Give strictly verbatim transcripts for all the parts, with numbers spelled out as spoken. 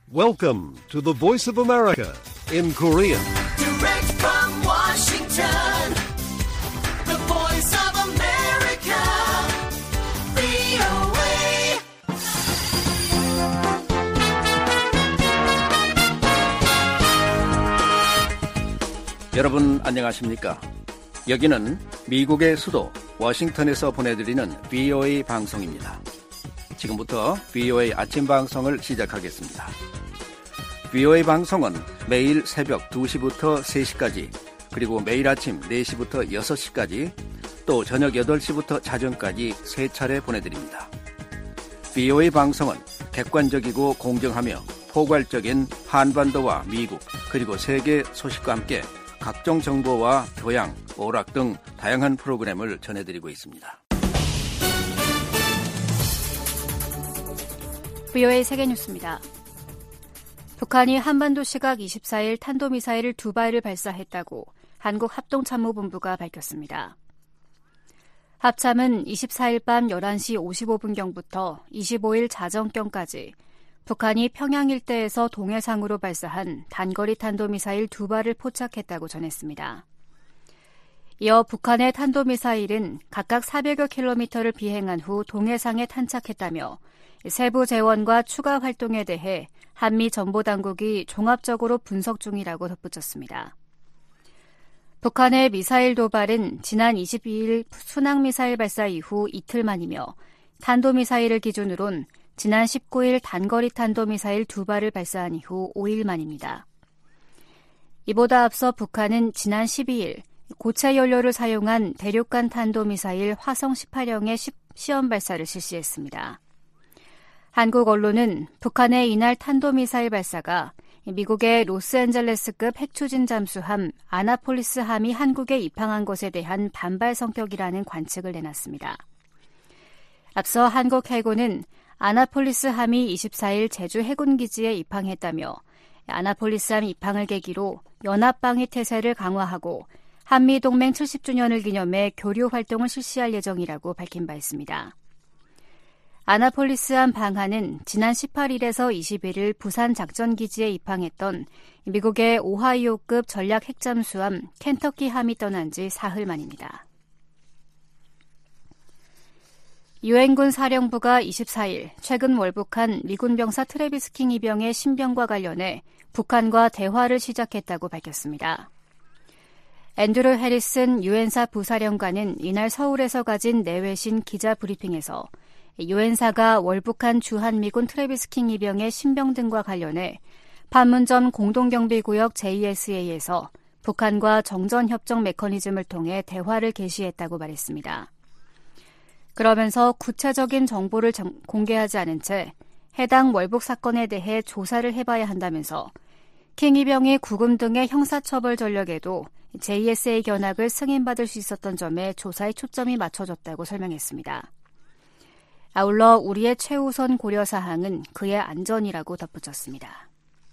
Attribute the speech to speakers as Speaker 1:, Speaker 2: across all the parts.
Speaker 1: Welcome to the Voice of America in Korean.
Speaker 2: Direct from Washington, the Voice of America, 브이오에이.
Speaker 3: 여러분 안녕하십니까? 여기는 미국의 수도 워싱턴에서 보내드리는 브이오에이 방송입니다. 지금부터 브이오에이 아침 방송을 시작하겠습니다. 브이오에이 방송은 매일 새벽 두 시부터 세 시까지, 그리고 매일 아침 네 시부터 여섯 시까지, 또 저녁 여덟 시부터 자정까지 세 차례 보내드립니다. 브이오에이 방송은 객관적이고 공정하며 포괄적인 한반도와 미국 그리고 세계 소식과 함께 각종 정보와 교양, 오락 등 다양한 프로그램을 전해드리고 있습니다.
Speaker 4: 브이오에이 세계뉴스입니다. 북한이 한반도 시각 이십사 일 탄도미사일을 두 발을 발사했다고 한국합동참모본부가 밝혔습니다. 합참은 이십사 일 밤 열한 시 오십오 분경부터 이십오 일 자정경까지 북한이 평양 일대에서 동해상으로 발사한 단거리 탄도미사일 두 발을 포착했다고 전했습니다. 이어 북한의 탄도미사일은 각각 사백여 킬로미터를 비행한 후 동해상에 탄착했다며 세부 재원과 추가 활동에 대해 한미 정보당국이 종합적으로 분석 중이라고 덧붙였습니다. 북한의 미사일 도발은 지난 이십이 일 순항미사일 발사 이후 이틀 만이며 탄도미사일을 기준으론 지난 십구 일 단거리 탄도미사일 두 발을 발사한 이후 오 일 만입니다. 이보다 앞서 북한은 지난 십이 일 고체 연료를 사용한 대륙간 탄도미사일 화성 십팔형의 시험 발사를 실시했습니다. 한국 언론은 북한의 이날 탄도미사일 발사가 미국의 로스앤젤레스급 핵추진 잠수함 아나폴리스함이 한국에 입항한 것에 대한 반발 성격이라는 관측을 내놨습니다. 앞서 한국 해군은 아나폴리스함이 이십사 일 제주 해군기지에 입항했다며 아나폴리스함 입항을 계기로 연합방위 태세를 강화하고 한미동맹 칠십 주년을 기념해 교류 활동을 실시할 예정이라고 밝힌 바 있습니다. 아나폴리스함 방한은 지난 십팔 일에서 이십일 일 부산 작전기지에 입항했던 미국의 오하이오급 전략 핵잠수함 켄터키함이 떠난 지 사흘 만입니다. 유엔군 사령부가 이십사 일 최근 월북한 미군 병사 트래비스 킹 이병의 신병과 관련해 북한과 대화를 시작했다고 밝혔습니다. 앤드루 해리슨 유엔사 부사령관은 이날 서울에서 가진 내외신 기자 브리핑에서 유엔사가 월북한 주한미군 트래비스 킹 이병의 신병 등과 관련해 판문점 공동경비구역 제이에스에이에서 북한과 정전협정 메커니즘을 통해 대화를 개시했다고 말했습니다. 그러면서 구체적인 정보를 공개하지 않은 채 해당 월북 사건에 대해 조사를 해봐야 한다면서 킹 이병이 구금 등의 형사처벌 전력에도 제이에스에이 견학을 승인받을 수 있었던 점에 조사에 초점이 맞춰졌다고 설명했습니다. 아울러 우리의 최우선 고려사항은 그의 안전이라고 덧붙였습니다.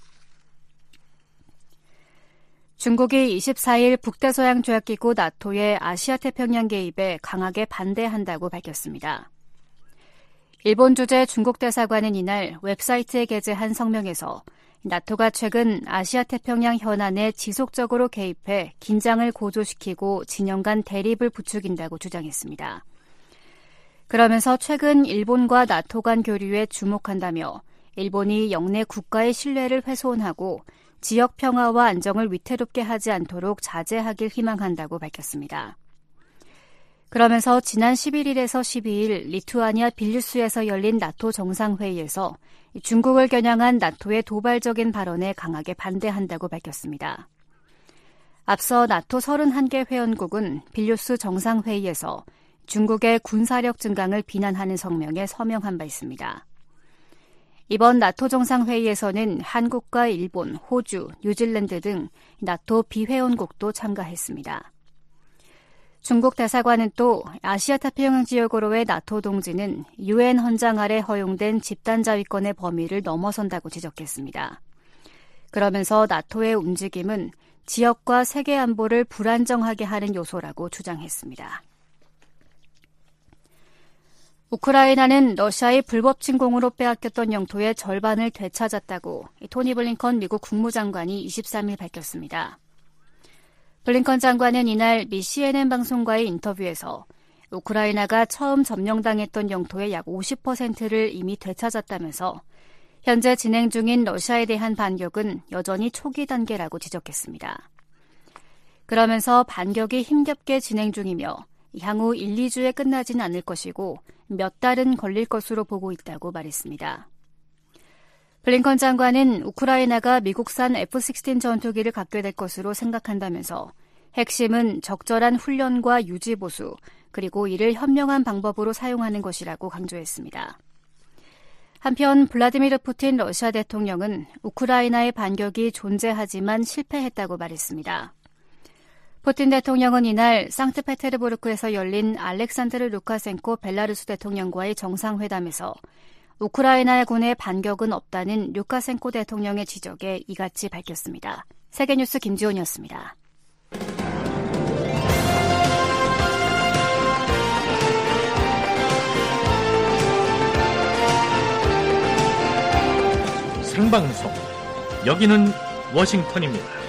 Speaker 4: 중국이 이십사 일 북대서양조약기구 나토의 아시아태평양 개입에 강하게 반대한다고 밝혔습니다. 일본 주재 중국 대사관은 이날 웹사이트에 게재한 성명에서 나토가 최근 아시아태평양 현안에 지속적으로 개입해 긴장을 고조시키고 진영 간 대립을 부추긴다고 주장했습니다. 그러면서 최근 일본과 나토 간 교류에 주목한다며 일본이 영내 국가의 신뢰를 훼손하고 지역 평화와 안정을 위태롭게 하지 않도록 자제하길 희망한다고 밝혔습니다. 그러면서 지난 십일 일에서 십이 일 리투아니아 빌뉴스에서 열린 나토 정상회의에서 중국을 겨냥한 나토의 도발적인 발언에 강하게 반대한다고 밝혔습니다. 앞서 나토 서른한 개 회원국은 빌뉴스 정상회의에서 중국의 군사력 증강을 비난하는 성명에 서명한 바 있습니다. 이번 나토 정상회의에서는 한국과 일본, 호주, 뉴질랜드 등 나토 비회원국도 참가했습니다. 중국 대사관은 또 아시아태평양 지역으로의 나토 동지는 유엔 헌장 아래 허용된 집단자위권의 범위를 넘어선다고 지적했습니다. 그러면서 나토의 움직임은 지역과 세계 안보를 불안정하게 하는 요소라고 주장했습니다. 우크라이나는 러시아의 불법 침공으로 빼앗겼던 영토의 절반을 되찾았다고 토니 블링컨 미국 국무장관이 이십삼 일 밝혔습니다. 블링컨 장관은 이날 미 씨엔엔 방송과의 인터뷰에서 우크라이나가 처음 점령당했던 영토의 약 오십 퍼센트를 이미 되찾았다면서 현재 진행 중인 러시아에 대한 반격은 여전히 초기 단계라고 지적했습니다. 그러면서 반격이 힘겹게 진행 중이며 향후 일, 이 주에 끝나지는 않을 것이고 몇 달은 걸릴 것으로 보고 있다고 말했습니다. 블링컨 장관은 우크라이나가 미국산 에프 십육 전투기를 갖게 될 것으로 생각한다면서 핵심은 적절한 훈련과 유지 보수, 그리고 이를 현명한 방법으로 사용하는 것이라고 강조했습니다. 한편 블라디미르 푸틴 러시아 대통령은 우크라이나의 반격이 존재하지만 실패했다고 말했습니다. 푸틴 대통령은 이날 상트페테르부르크에서 열린 알렉산드르 루카센코 벨라루스 대통령과의 정상회담에서 우크라이나 군의 반격은 없다는 루카센코 대통령의 지적에 이같이 밝혔습니다. 세계뉴스 김지훈이었습니다.
Speaker 5: 생방송, 여기는 워싱턴입니다.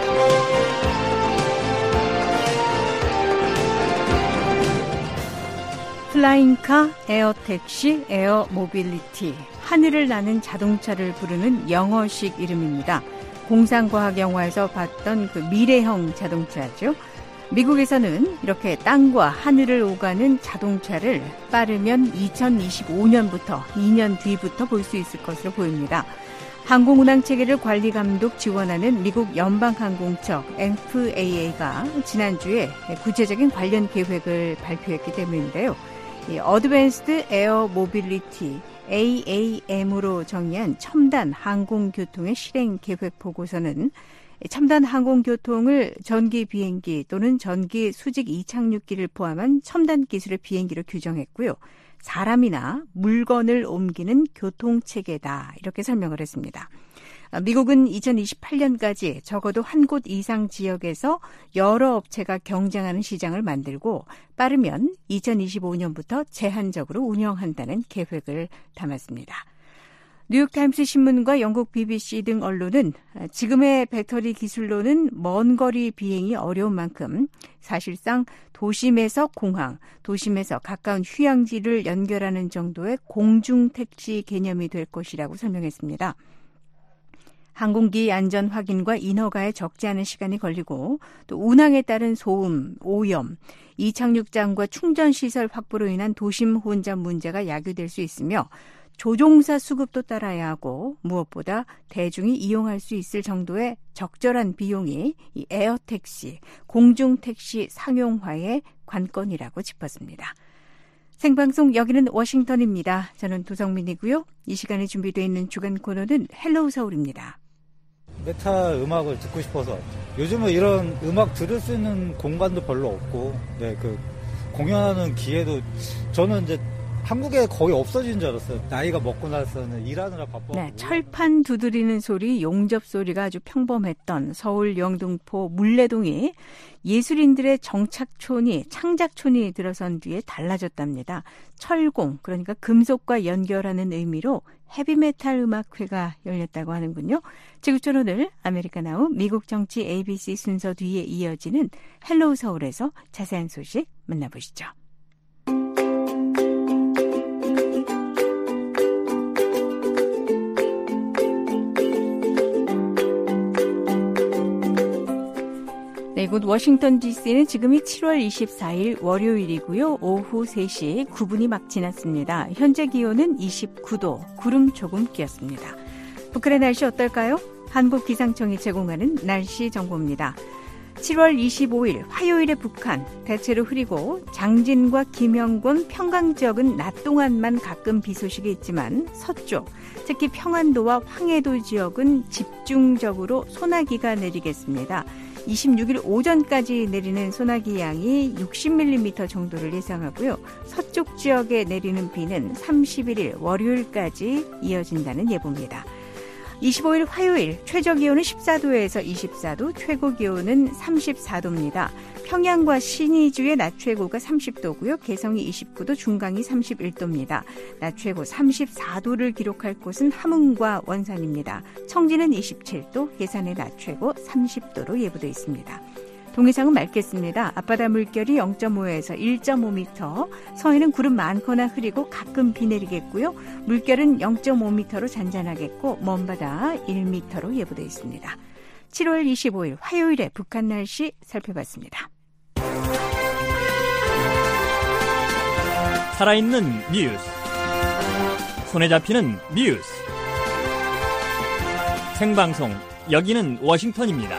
Speaker 6: 플라잉카, 에어택시, 에어모빌리티, 하늘을 나는 자동차를 부르는 영어식 이름입니다. 공상과학 영화에서 봤던 그 미래형 자동차죠. 미국에서는 이렇게 땅과 하늘을 오가는 자동차를 빠르면 이천이십오 년부터 이 년 뒤부터 볼 수 있을 것으로 보입니다. 항공운항체계를 관리감독 지원하는 미국 연방항공청 에프 에이 에이가 지난주에 구체적인 관련 계획을 발표했기 때문인데요. 이 어드밴스드 에어 모빌리티 에이 에이 엠으로 정의한 첨단 항공교통의 실행 계획 보고서는 첨단 항공교통을 전기 비행기 또는 전기 수직 이착륙기를 포함한 첨단 기술의 비행기로 규정했고요. 사람이나 물건을 옮기는 교통체계다, 이렇게 설명을 했습니다. 미국은 이천이십팔 년까지 적어도 한 곳 이상 지역에서 여러 업체가 경쟁하는 시장을 만들고 빠르면 이천이십오 년부터 제한적으로 운영한다는 계획을 담았습니다. 뉴욕타임스 신문과 영국 비비씨 등 언론은 지금의 배터리 기술로는 먼 거리 비행이 어려운 만큼 사실상 도심에서 공항, 도심에서 가까운 휴양지를 연결하는 정도의 공중택시 개념이 될 것이라고 설명했습니다. 항공기 안전 확인과 인허가에 적지 않은 시간이 걸리고 또 운항에 따른 소음, 오염, 이착륙장과 충전시설 확보로 인한 도심 혼잡 문제가 야기될 수 있으며 조종사 수급도 따라야 하고 무엇보다 대중이 이용할 수 있을 정도의 적절한 비용이 이 에어택시, 공중택시 상용화의 관건이라고 짚었습니다. 생방송 여기는 워싱턴입니다. 저는 도성민이고요. 이 시간에 준비되어 있는 주간 코너는 헬로우 서울입니다.
Speaker 7: 메탈 음악을 듣고 싶어서 요즘은 이런 음악 들을 수 있는 공간도 별로 없고 네, 그 공연하는 기회도 저는 이제 한국에 거의 없어진 줄 알았어요. 나이가 먹고 나서는 일하느라 바빠서.
Speaker 6: 네, 철판 두드리는 소리, 용접 소리가 아주 평범했던 서울 영등포 물레동이 예술인들의 정착촌이, 창작촌이 들어선 뒤에 달라졌답니다. 철공, 그러니까 금속과 연결하는 의미로 헤비메탈 음악회가 열렸다고 하는군요. 지구촌 오늘 아메리카나우 미국 정치 에이비씨 순서 뒤에 이어지는 헬로우 서울에서 자세한 소식 만나보시죠. 네, 이곳 워싱턴 디씨는 지금이 칠월 이십사일 월요일이고요. 오후 세 시 구 분이 막 지났습니다. 현재 기온은 이십구 도, 구름 조금 끼었습니다. 북한의 날씨 어떨까요? 한국기상청이 제공하는 날씨 정보입니다. 칠월 이십오일 화요일에 북한 대체로 흐리고 장진과 김영권 평강 지역은 낮 동안만 가끔 비 소식이 있지만 서쪽, 특히 평안도와 황해도 지역은 집중적으로 소나기가 내리겠습니다. 이십육일 오전까지 내리는 소나기 양이 육십 밀리미터 정도를 예상하고요. 서쪽 지역에 내리는 비는 삼십일일 월요일까지 이어진다는 예보입니다. 이십오일 화요일 최저기온은 십사도에서 이십사도, 최고기온은 삼십사도입니다. 평양과 신의주의 낮 최고가 삼십도고요. 개성이 이십구도, 중강이 삼십일도입니다. 낮 최고 삼십사도를 기록할 곳은 함흥과 원산입니다. 청진은 이십칠도, 예산의 낮 최고 삼십도로 예보되어 있습니다. 동해상은 맑겠습니다. 앞바다 물결이 영점오에서 일점오미터, 서해는 구름 많거나 흐리고 가끔 비 내리겠고요. 물결은 영점오미터로 잔잔하겠고 먼바다 일미터로 예보되어 있습니다. 칠월 이십오일 화요일에 북한 날씨 살펴봤습니다.
Speaker 5: 살아있는 뉴스, 손에 잡히는 뉴스, 생방송, 여기는 워싱턴입니다.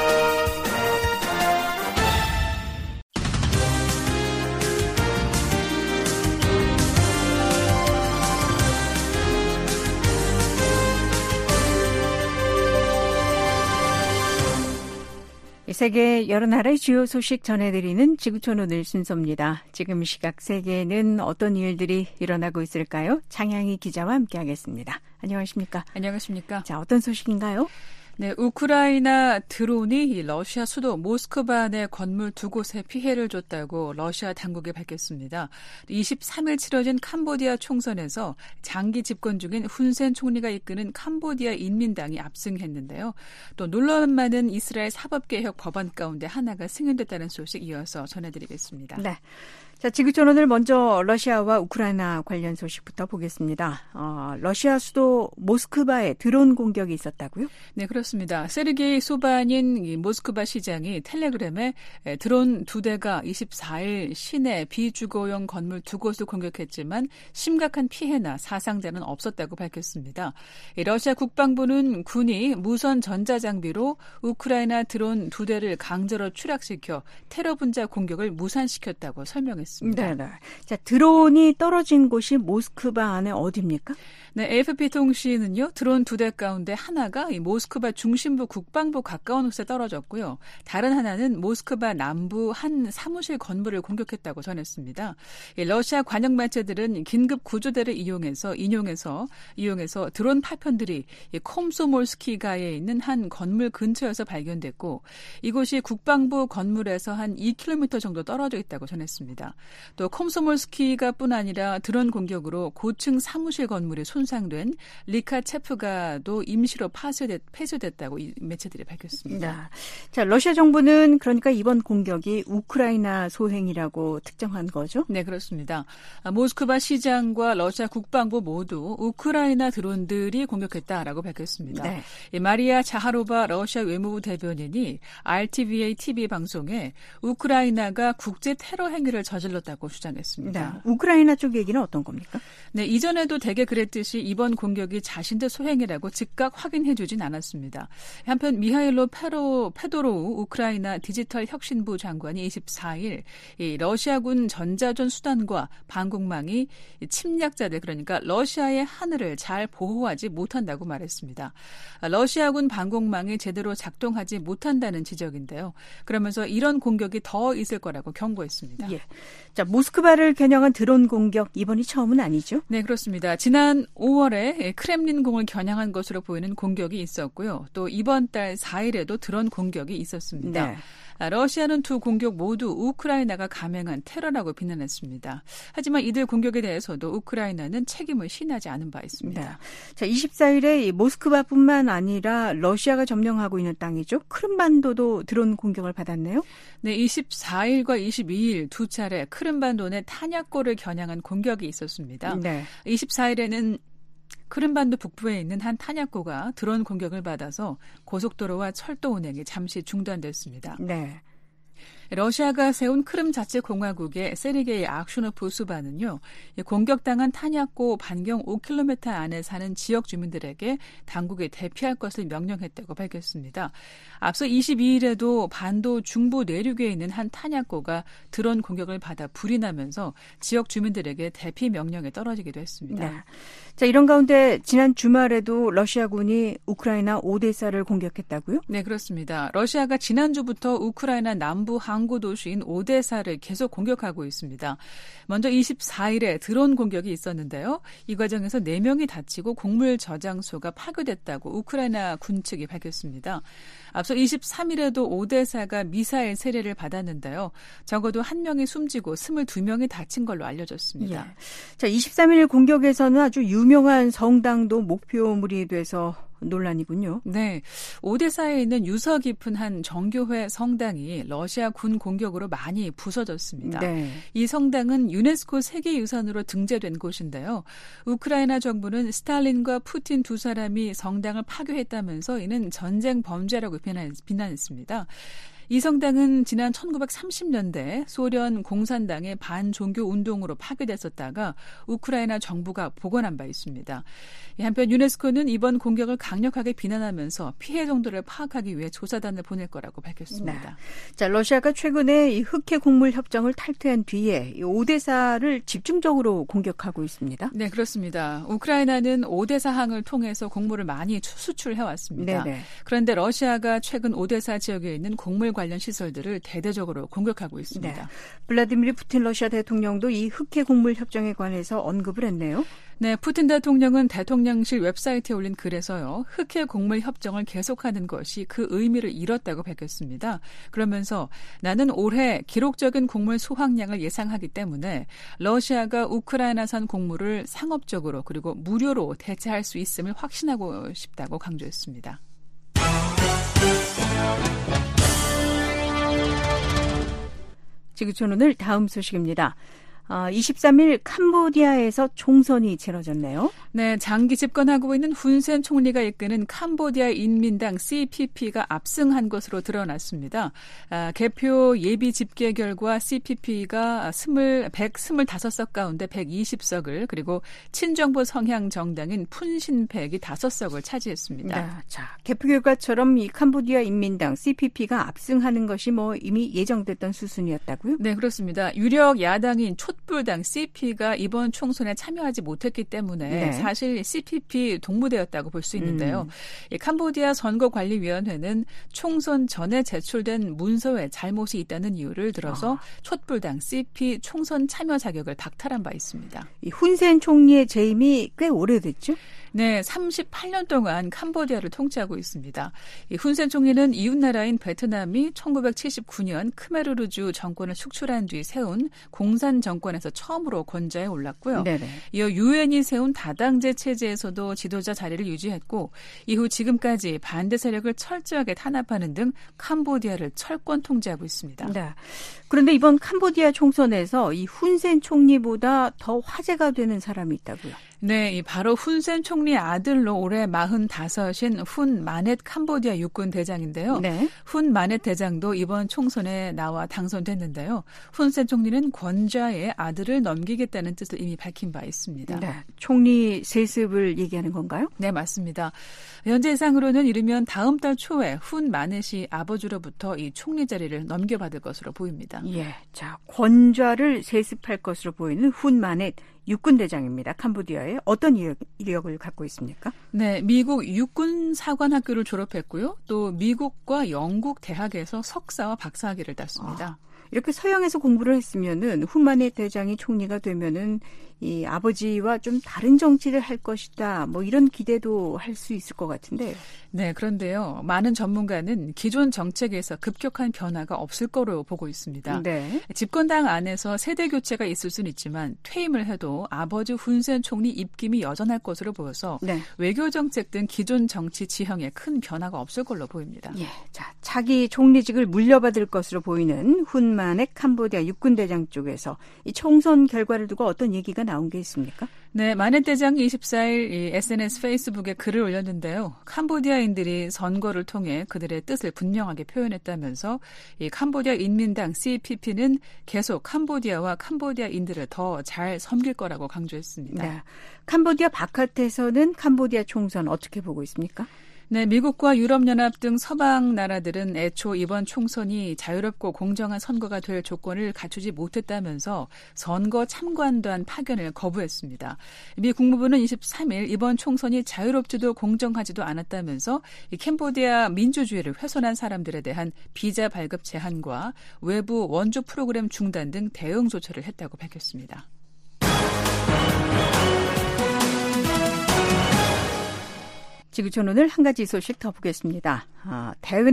Speaker 6: 세계 여러 나라의 주요 소식 전해드리는 지구촌 오늘 순서입니다. 지금 시각 세계에는 어떤 일들이 일어나고 있을까요? 장향희 기자와 함께하겠습니다. 안녕하십니까?
Speaker 8: 안녕하십니까?
Speaker 6: 자, 어떤 소식인가요?
Speaker 8: 네, 우크라이나 드론이 러시아 수도 모스크바 내 건물 두 곳에 피해를 줬다고 러시아 당국이 밝혔습니다. 이십삼일 치러진 캄보디아 총선에서 장기 집권 중인 훈센 총리가 이끄는 캄보디아 인민당이 압승했는데요. 또 놀라운 많은 이스라엘 사법개혁 법안 가운데 하나가 승인됐다는 소식 이어서 전해드리겠습니다.
Speaker 6: 네. 자, 지구촌 오늘 먼저 러시아와 우크라이나 관련 소식부터 보겠습니다. 어, 러시아 수도 모스크바에 드론 공격이 있었다고요?
Speaker 8: 네, 그렇습니다. 세르게이 소바닌 모스크바 시장이 텔레그램에 드론 두 대가 이십사일 시내 비주거용 건물 두 곳을 공격했지만 심각한 피해나 사상자는 없었다고 밝혔습니다. 러시아 국방부는 군이 무선 전자장비로 우크라이나 드론 두 대를 강제로 추락시켜 테러 분자 공격을 무산시켰다고 설명했습니다.
Speaker 6: 네, 네. 자, 드론이 떨어진 곳이 모스크바 안에 어디입니까?
Speaker 8: 네, 에이에프피 통신은요, 드론 두 대 가운데 하나가 이 모스크바 중심부 국방부 가까운 곳에 떨어졌고요. 다른 하나는 모스크바 남부 한 사무실 건물을 공격했다고 전했습니다. 이 러시아 관영 매체들은 긴급 구조대를 이용해서 인용해서 이용해서 드론 파편들이 이 콤소몰스키가에 있는 한 건물 근처에서 발견됐고, 이곳이 국방부 건물에서 한 이 킬로미터 정도 떨어져 있다고 전했습니다. 또 콤소몰스키가뿐 아니라 드론 공격으로 고층 사무실 건물이 손상된 리카체프가도 임시로 파쇄됐, 폐쇄됐다고 이 매체들이 밝혔습니다.
Speaker 6: 네. 자, 러시아 정부는 그러니까 이번 공격이 우크라이나 소행이라고 특정한 거죠?
Speaker 8: 네, 그렇습니다. 모스크바 시장과 러시아 국방부 모두 우크라이나 드론들이 공격했다라고 밝혔습니다. 네. 이 마리아 자하로바 러시아 외무부 대변인이 알티비에이 티비 방송에 우크라이나가 국제 테러 행위를 저질렀다고 주장했습니다.
Speaker 6: 네. 우크라이나 쪽 얘기는 어떤 겁니까?
Speaker 8: 네, 이전에도 대개 그랬듯이 이번 공격이 자신들 소행이라고 즉각 확인해주진 않았습니다. 한편 미하일로 페로, 페도로우 우크라이나 디지털 혁신부 장관이 이십사일 이 러시아군 전자전 수단과 방공망이 침략자들, 그러니까 러시아의 하늘을 잘 보호하지 못한다고 말했습니다. 러시아군 방공망이 제대로 작동하지 못한다는 지적인데요. 그러면서 이런 공격이 더 있을 거라고 경고했습니다.
Speaker 6: 예. 자, 모스크바를 겨냥한 드론 공격 이번이 처음은 아니죠?
Speaker 8: 네, 그렇습니다. 지난 오월에 크렘린궁을 겨냥한 것으로 보이는 공격이 있었고요. 또 이번 달 사일에도 드론 공격이 있었습니다. 네. 러시아는 두 공격 모두 우크라이나가 감행한 테러라고 비난했습니다. 하지만 이들 공격에 대해서도 우크라이나는 책임을 시인하지 않은 바 있습니다.
Speaker 6: 네. 자, 이십사일에 모스크바뿐만 아니라 러시아가 점령하고 있는 땅이죠. 크림반도도 드론 공격을 받았네요.
Speaker 8: 네, 이십사일과 이십이일 두 차례 크림반도 내 탄약고를 겨냥한 공격이 있었습니다. 네. 이십사일에는 크림반도 북부에 있는 한 탄약고가 드론 공격을 받아서 고속도로와 철도 운행이 잠시 중단됐습니다. 네. 러시아가 세운 크림 자치공화국의 세르게이 악슈노프 수반은요, 공격당한 탄약고 반경 오 킬로미터 안에 사는 지역 주민들에게 당국이 대피할 것을 명령했다고 밝혔습니다. 앞서 이십이일에도 반도 중부 내륙에 있는 한 탄약고가 드론 공격을 받아 불이 나면서 지역 주민들에게 대피 명령이 떨어지기도 했습니다.
Speaker 6: 네. 자, 이런 가운데 지난 주말에도 러시아군이 우크라이나 오데사를 공격했다고요?
Speaker 8: 네, 그렇습니다. 러시아가 지난주부터 우크라이나 남부 항 항구 도시인 오데사를 계속 공격하고 있습니다. 먼저 이십사일에 드론 공격이 있었는데요. 이 과정에서 네 명이 다치고 곡물 저장소가 파괴됐다고 우크라이나 군 측이 밝혔습니다. 앞서 이십삼일에도 오데사가 미사일 세례를 받았는데요. 적어도 한 명이 숨지고 이십이 명이 다친 걸로 알려졌습니다.
Speaker 6: 예. 자, 이십삼일 공격에서는 아주 유명한 성당도 목표물이 돼서 논란이군요.
Speaker 8: 네. 오데사에 있는 유서 깊은 한 정교회 성당이 러시아 군 공격으로 많이 부서졌습니다. 네. 이 성당은 유네스코 세계유산으로 등재된 곳인데요. 우크라이나 정부는 스탈린과 푸틴 두 사람이 성당을 파괴했다면서 이는 전쟁 범죄라고 비난했습니다. 이 성당은 지난 천구백삼십년대 소련 공산당의 반종교 운동으로 파괴됐었다가 우크라이나 정부가 복원한 바 있습니다. 한편 유네스코는 이번 공격을 강력하게 비난하면서 피해 정도를 파악하기 위해 조사단을 보낼 거라고 밝혔습니다.
Speaker 6: 네. 자, 러시아가 최근에 이 흑해 곡물 협정을 탈퇴한 뒤에 이 오데사를 집중적으로 공격하고 있습니다.
Speaker 8: 네, 그렇습니다. 우크라이나는 오데사항을 통해서 곡물을 많이 수출해 왔습니다. 네네. 그런데 러시아가 최근 오데사 지역에 있는 곡물 관련 시설들을 대대적으로 공격하고 있습니다.
Speaker 6: 네. 블라디미르 푸틴 러시아 대통령도 이 흑해 곡물 협정에 관해서 언급을 했네요.
Speaker 8: 네, 푸틴 대통령은 대통령실 웹사이트에 올린 글에서요. 흑해 곡물 협정을 계속하는 것이 그 의미를 잃었다고 밝혔습니다. 그러면서 나는 올해 기록적인 곡물 수확량을 예상하기 때문에 러시아가 우크라이나산 곡물을 상업적으로 그리고 무료로 대체할 수 있음을 확신하고 싶다고 강조했습니다.
Speaker 6: 지구촌 오늘 다음 소식입니다. 어, 이십삼일 캄보디아에서 총선이 치러졌네요.
Speaker 8: 네, 장기 집권하고 있는 훈센 총리가 이끄는 캄보디아 인민당 씨피피가 압승한 것으로 드러났습니다. 아, 개표 예비 집계 결과 씨피피가 백이십오 석 가운데 백이십 석을 그리고 친정부 성향 정당인 푼신팩이 다섯 석을 차지했습니다.
Speaker 6: 네, 자, 개표 결과처럼 이 캄보디아 인민당 씨피피가 압승하는 것이 뭐 이미 예정됐던 수순이었다고요?
Speaker 8: 네, 그렇습니다. 유력 야당인 촛불당 씨피가 이번 총선에 참여하지 못했기 때문에 네. 사실 씨피피 동무되었다고 볼 수 있는데요. 음. 캄보디아 선거관리위원회는 총선 전에 제출된 문서에 잘못이 있다는 이유를 들어서 아. 촛불당 씨피 총선 참여 자격을 박탈한 바 있습니다.
Speaker 6: 이 훈센 총리의 재임이 꽤 오래됐죠?
Speaker 8: 네, 삼십팔 년 동안 캄보디아를 통치하고 있습니다. 이 훈센 총리는 이웃나라인 베트남이 천구백칠십구 년 크메르르주 정권을 축출한 뒤 세운 공산 정권에서 처음으로 권좌에 올랐고요. 네네. 이어 유엔이 세운 다당제 체제에서도 지도자 자리를 유지했고 이후 지금까지 반대 세력을 철저하게 탄압하는 등 캄보디아를 철권 통제하고 있습니다.
Speaker 6: 네. 그런데 이번 캄보디아 총선에서 이 훈센 총리보다 더 화제가 되는 사람이 있다고요?
Speaker 8: 네, 바로 훈센 총리 아들로 올해 마흔다섯인 훈 마넷 캄보디아 육군 대장인데요. 네. 훈 마넷 대장도 이번 총선에 나와 당선됐는데요. 훈센 총리는 권좌에 아들을 넘기겠다는 뜻을 이미 밝힌 바 있습니다.
Speaker 6: 네, 총리 세습을 얘기하는 건가요?
Speaker 8: 네, 맞습니다. 현재 예상으로는 이르면 다음 달 초에 훈 마넷이 아버지로부터 이 총리 자리를 넘겨받을 것으로 보입니다.
Speaker 6: 예, 자, 권좌를 세습할 것으로 보이는 훈 마넷 육군 대장입니다. 캄보디아에 어떤 이력, 이력을 갖고 있습니까?
Speaker 8: 네, 미국 육군 사관학교를 졸업했고요. 또 미국과 영국 대학에서 석사와 박사학위를 땄습니다.
Speaker 6: 아, 이렇게 서양에서 공부를 했으면은 훈 마넷 대장이 총리가 되면은 이 아버지와 좀 다른 정치를 할 것이다. 뭐 이런 기대도 할 수 있을 것 같은데.
Speaker 8: 네, 그런데요. 많은 전문가는 기존 정책에서 급격한 변화가 없을 거로 보고 있습니다. 네. 집권당 안에서 세대 교체가 있을 수는 있지만 퇴임을 해도 아버지 훈센 총리 입김이 여전할 것으로 보여서 네. 외교 정책 등 기존 정치 지형에 큰 변화가 없을 걸로 보입니다.
Speaker 6: 예, 자, 차기 총리직을 물려받을 것으로 보이는 훈 마넷 캄보디아 육군대장 쪽에서 이 총선 결과를 두고 어떤 얘기가 나온 게 있습니까?
Speaker 8: 네, 마넷 대장이 이십사일 이 에스엔에스 페이스북에 글을 올렸는데요. 캄보디아인들이 선거를 통해 그들의 뜻을 분명하게 표현했다면서 이 캄보디아 인민당 씨피피는 계속 캄보디아와 캄보디아인들을 더 잘 섬길 거라고 강조했습니다.
Speaker 6: 네, 캄보디아 바깥에서는 캄보디아 총선 어떻게 보고 있습니까?
Speaker 8: 네, 미국과 유럽연합 등 서방 나라들은 애초 이번 총선이 자유롭고 공정한 선거가 될 조건을 갖추지 못했다면서 선거 참관단 파견을 거부했습니다. 미 국무부는 이십삼 일 이번 총선이 자유롭지도 공정하지도 않았다면서 이 캄보디아 민주주의를 훼손한 사람들에 대한 비자 발급 제한과 외부 원조 프로그램 중단 등 대응 조처를 했다고 밝혔습니다.
Speaker 6: 지구촌 오늘 한 가지 소식 더 보겠습니다. 아,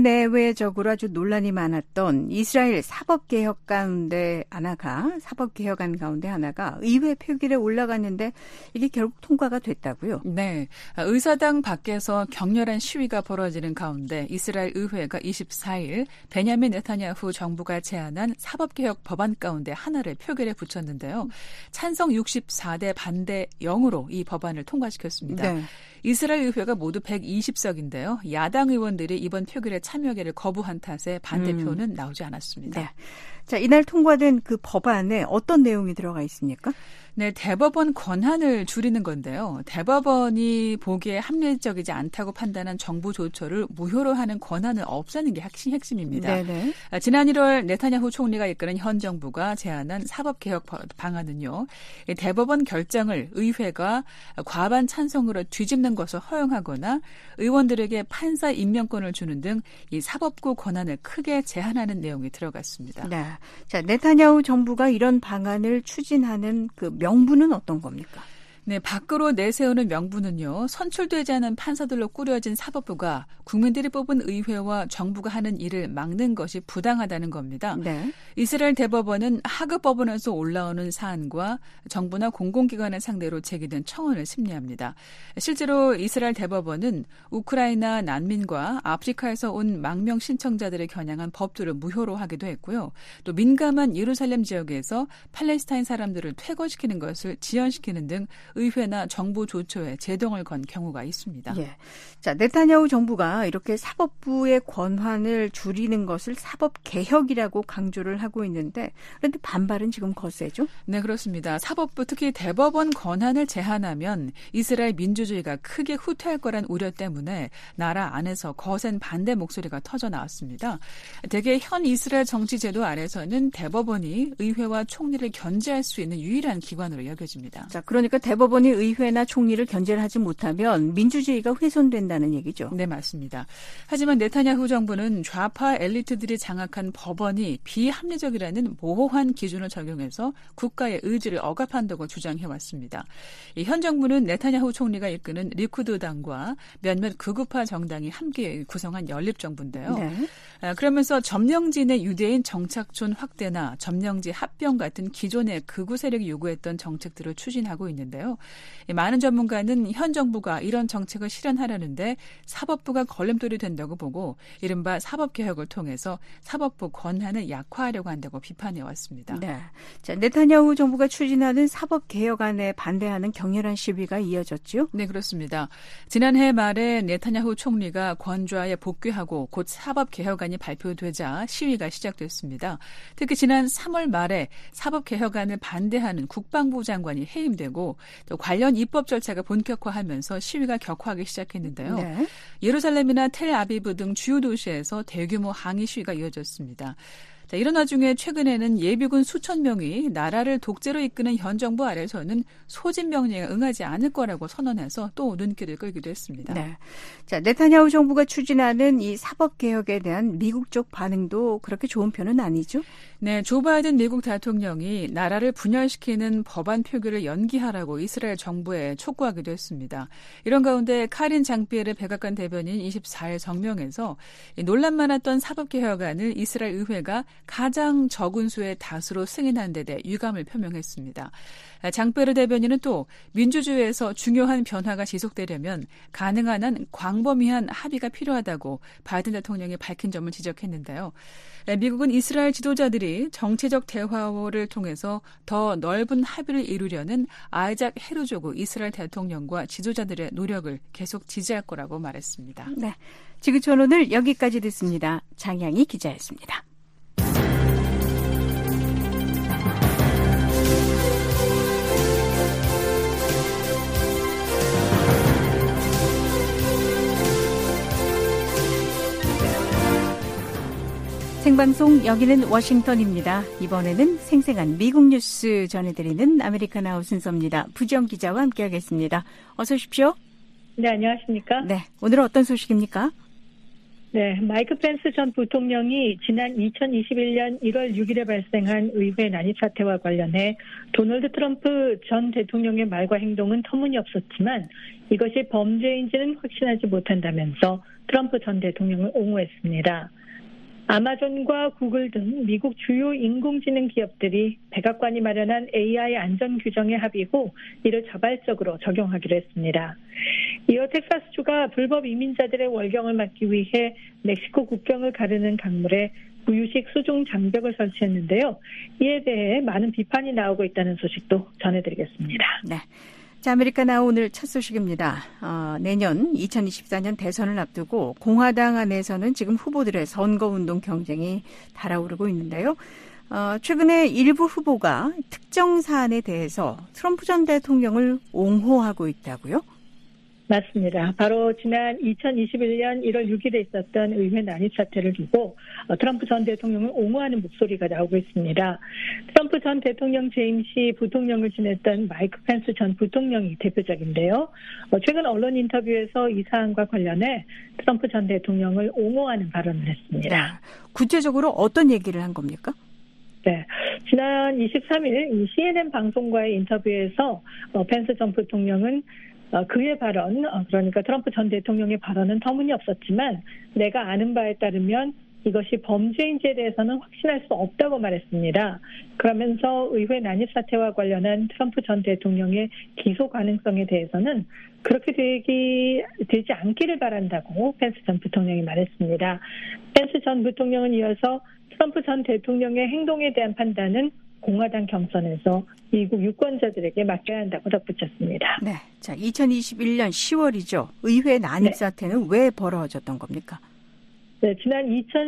Speaker 6: 대내외적으로 아주 논란이 많았던 이스라엘 사법개혁 가운데 하나가, 사법개혁안 가운데 하나가 의회 표결에 올라갔는데 이게 결국 통과가 됐다고요?
Speaker 8: 네. 의사당 밖에서 격렬한 시위가 벌어지는 가운데 이스라엘 의회가 이십사 일 베냐민 네타냐후 정부가 제안한 사법개혁 법안 가운데 하나를 표결에 붙였는데요. 찬성 육십사 대 반대 영으로 이 법안을 통과시켰습니다. 네. 이스라엘 의회가 모두 백이십 석인데요. 야당 의원들이 이번 표결에 참여하기를 거부한 탓에 반대표는 음. 나오지 않았습니다.
Speaker 6: 네. 자, 이날 통과된 그 법안에 어떤 내용이 들어가 있습니까?
Speaker 8: 네, 대법원 권한을 줄이는 건데요. 대법원이 보기에 합리적이지 않다고 판단한 정부 조처를 무효로 하는 권한을 없애는 게 핵심, 핵심입니다. 네네. 지난 일월 네타냐후 총리가 이끄는 현 정부가 제안한 사법개혁 방안은요. 대법원 결정을 의회가 과반 찬성으로 뒤집는 것을 허용하거나 의원들에게 판사 임명권을 주는 등 이 사법부 권한을 크게 제한하는 내용이 들어갔습니다.
Speaker 6: 네. 자, 네타냐후 정부가 이런 방안을 추진하는 그 명분은 어떤 겁니까?
Speaker 8: 네, 밖으로 내세우는 명분은요. 선출되지 않은 판사들로 꾸려진 사법부가 국민들이 뽑은 의회와 정부가 하는 일을 막는 것이 부당하다는 겁니다. 네. 이스라엘 대법원은 하급 법원에서 올라오는 사안과 정부나 공공기관을 상대로 제기된 청원을 심리합니다. 실제로 이스라엘 대법원은 우크라이나 난민과 아프리카에서 온 망명 신청자들을 겨냥한 법들을 무효로 하기도 했고요. 또 민감한 예루살렘 지역에서 팔레스타인 사람들을 퇴거시키는 것을 지연시키는 등 의회나 정부 조처에 제동을 건 경우가 있습니다.
Speaker 6: 예. 자, 네타냐후 정부가 이렇게 사법부의 권한을 줄이는 것을 사법개혁이라고 강조를 하고 있는데 그런데 반발은 지금 거세죠?
Speaker 8: 네, 그렇습니다. 사법부 특히 대법원 권한을 제한하면 이스라엘 민주주의가 크게 후퇴할 거란 우려 때문에 나라 안에서 거센 반대 목소리가 터져 나왔습니다. 대개 현 이스라엘 정치 제도 아래서는 대법원이 의회와 총리를 견제할 수 있는 유일한 기관으로 여겨집니다.
Speaker 6: 자, 그러니까 대법원 대법원이 의회나 총리를 견제를 하지 못하면 민주주의가 훼손된다는 얘기죠.
Speaker 8: 네, 맞습니다. 하지만 네타냐후 정부는 좌파 엘리트들이 장악한 법원이 비합리적이라는 모호한 기준을 적용해서 국가의 의지를 억압한다고 주장해왔습니다. 현 정부는 네타냐후 총리가 이끄는 리쿠드당과 몇몇 극우파 정당이 함께 구성한 연립정부인데요. 네. 그러면서 점령지 내 유대인 정착촌 확대나 점령지 합병 같은 기존의 극우 세력이 요구했던 정책들을 추진하고 있는데요. 많은 전문가는 현 정부가 이런 정책을 실현하려는데 사법부가 걸림돌이 된다고 보고 이른바 사법개혁을 통해서 사법부 권한을 약화하려고 한다고 비판해왔습니다.
Speaker 6: 네. 자, 네타냐후 정부가 추진하는 사법개혁안에 반대하는 격렬한 시위가 이어졌죠?
Speaker 8: 네, 그렇습니다. 지난해 말에 네타냐후 총리가 권좌에 복귀하고 곧 사법개혁안이 발표되자 시위가 시작됐습니다. 특히 지난 삼월 말에 사법개혁안을 반대하는 국방부 장관이 해임되고 또 관련 입법 절차가 본격화하면서 시위가 격화하기 시작했는데요. 네. 예루살렘이나 텔아비브 등 주요 도시에서 대규모 항의 시위가 이어졌습니다. 자, 이런 와중에 최근에는 예비군 수천 명이 나라를 독재로 이끄는 현 정부 아래서는 소집 명령에 응하지 않을 거라고 선언해서 또 눈길을 끌기도 했습니다.
Speaker 6: 네. 자, 네타냐후 정부가 추진하는 이 사법개혁에 대한 미국 쪽 반응도 그렇게 좋은 편은 아니죠?
Speaker 8: 네, 조 바이든 미국 대통령이 나라를 분열시키는 법안 표결을 연기하라고 이스라엘 정부에 촉구하기도 했습니다. 이런 가운데 카린 장피에르 백악관 대변인 이십사 일 성명에서 논란 많았던 사법개혁안을 이스라엘 의회가 가장 적은 수의 다수로 승인한 데 대해 유감을 표명했습니다. 장페르 대변인은 또 민주주의에서 중요한 변화가 지속되려면 가능한 한 광범위한 합의가 필요하다고 바이든 대통령이 밝힌 점을 지적했는데요. 미국은 이스라엘 지도자들이 정치적 대화를 통해서 더 넓은 합의를 이루려는 아이작 헤르조그 이스라엘 대통령과 지도자들의 노력을 계속 지지할 거라고 말했습니다.
Speaker 6: 네, 지구촌 오늘 여기까지 듣습니다. 장양희 기자였습니다. 생방송 여기는 워싱턴입니다. 이번에는 생생한 미국 뉴스 전해드리는 아메리카나우 순서입니다. 부지영 기자와 함께하겠습니다. 어서 오십시오.
Speaker 9: 네, 안녕하십니까?
Speaker 6: 네, 오늘은 어떤 소식입니까?
Speaker 9: 네, 마이크 펜스 전 부통령이 지난 이천이십일년 일월 육일에 발생한 의회 난입 사태와 관련해 도널드 트럼프 전 대통령의 말과 행동은 터무니없었지만 이것이 범죄인지는 확신하지 못한다면서 트럼프 전 대통령을 옹호했습니다. 아마존과 구글 등 미국 주요 인공지능 기업들이 백악관이 마련한 에이아이 안전 규정에 합의후 이를 자발적으로 적용하기로 했습니다. 이어 텍사스주가 불법 이민자들의 월경을 막기 위해 멕시코 국경을 가르는 강물에 구유식 수중 장벽을 설치했는데요. 이에 대해 많은 비판이 나오고 있다는 소식도 전해드리겠습니다.
Speaker 6: 네. 자, 아메리카나우 오늘 첫 소식입니다. 어, 내년 이천이십사년 대선을 앞두고 공화당 안에서는 지금 후보들의 선거운동 경쟁이 달아오르고 있는데요. 어, 최근에 일부 후보가 특정 사안에 대해서 트럼프 전 대통령을 옹호하고 있다고요?
Speaker 9: 맞습니다. 바로 지난 이천이십일년 일월 육일에 있었던 의회 난입 사태를 두고 트럼프 전 대통령을 옹호하는 목소리가 나오고 있습니다. 트럼프 전 대통령 재임 시 부통령을 지냈던 마이크 펜스 전 부통령이 대표적인데요. 최근 언론 인터뷰에서 이 사안과 관련해 트럼프 전 대통령을 옹호하는 발언을 했습니다.
Speaker 6: 네. 구체적으로 어떤 얘기를 한 겁니까?
Speaker 9: 네, 지난 이십삼일 씨엔엔 방송과의 인터뷰에서 펜스 전 부통령은 그의 발언, 그러니까 트럼프 전 대통령의 발언은 터무니없었지만 내가 아는 바에 따르면 이것이 범죄인지에 대해서는 확신할 수 없다고 말했습니다. 그러면서 의회 난입 사태와 관련한 트럼프 전 대통령의 기소 가능성에 대해서는 그렇게 되기, 되지 않기를 바란다고 펜스 전 부통령이 말했습니다. 펜스 전 부통령은 이어서 트럼프 전 대통령의 행동에 대한 판단은 공화당 경선에서 미국 유권자들에게 맡겨야 한다고 덧붙였습니다.
Speaker 6: 네, 자 이천이십일년 시월이죠. 의회 난입 네. 사태는 왜 벌어졌던 겁니까?
Speaker 9: 네, 지난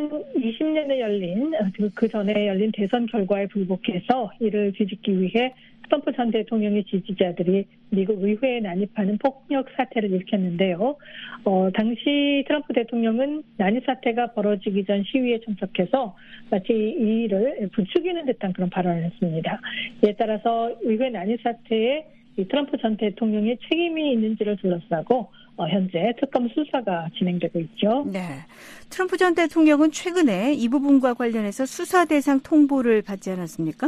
Speaker 9: 이천이십년에 열린 그 전에 열린 대선 결과에 불복해서 이를 뒤집기 위해 트럼프 전 대통령의 지지자들이 미국 의회에 난입하는 폭력 사태를 일으켰는데요. 어, 당시 트럼프 대통령은 난입 사태가 벌어지기 전 시위에 참석해서 마치 이 일을 부추기는 듯한 그런 발언을 했습니다. 이에 따라서 의회 난입 사태에 이 트럼프 전 대통령의 책임이 있는지를 둘러싸고 어, 현재 특검 수사가 진행되고 있죠.
Speaker 6: 네, 트럼프 전 대통령은 최근에 이 부분과 관련해서 수사 대상 통보를 받지 않았습니까?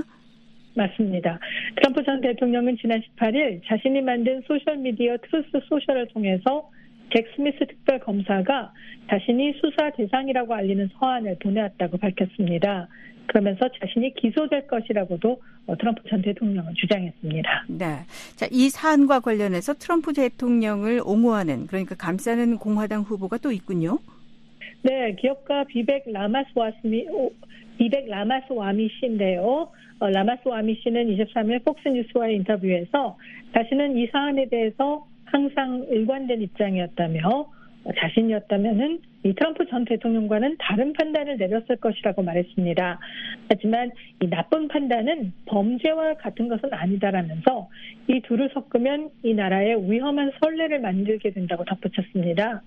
Speaker 9: 맞습니다. 트럼프 전 대통령은 지난 십팔일 자신이 만든 소셜미디어 트루스 소셜을 통해서 잭 스미스 특별검사가 자신이 수사 대상이라고 알리는 서한을 보내왔다고 밝혔습니다. 그러면서 자신이 기소될 것이라고도 트럼프 전 대통령은 주장했습니다.
Speaker 6: 네, 자, 이 사안과 관련해서 트럼프 대통령을 옹호하는, 그러니까 감싸는 공화당 후보가 또 있군요.
Speaker 9: 네, 기업가 비백 라마스와미, 비백 라마스와미 씨인데요. 어, 라마스와미 씨는 이십삼일 폭스뉴스와의 인터뷰에서 자신은 이 사안에 대해서 항상 일관된 입장이었다며 어, 자신이었다면은 이 트럼프 전 대통령과는 다른 판단을 내렸을 것이라고 말했습니다. 하지만 이 나쁜 판단은 범죄와 같은 것은 아니다라면서 이 둘을 섞으면 이 나라에 위험한 선례를 만들게 된다고 덧붙였습니다.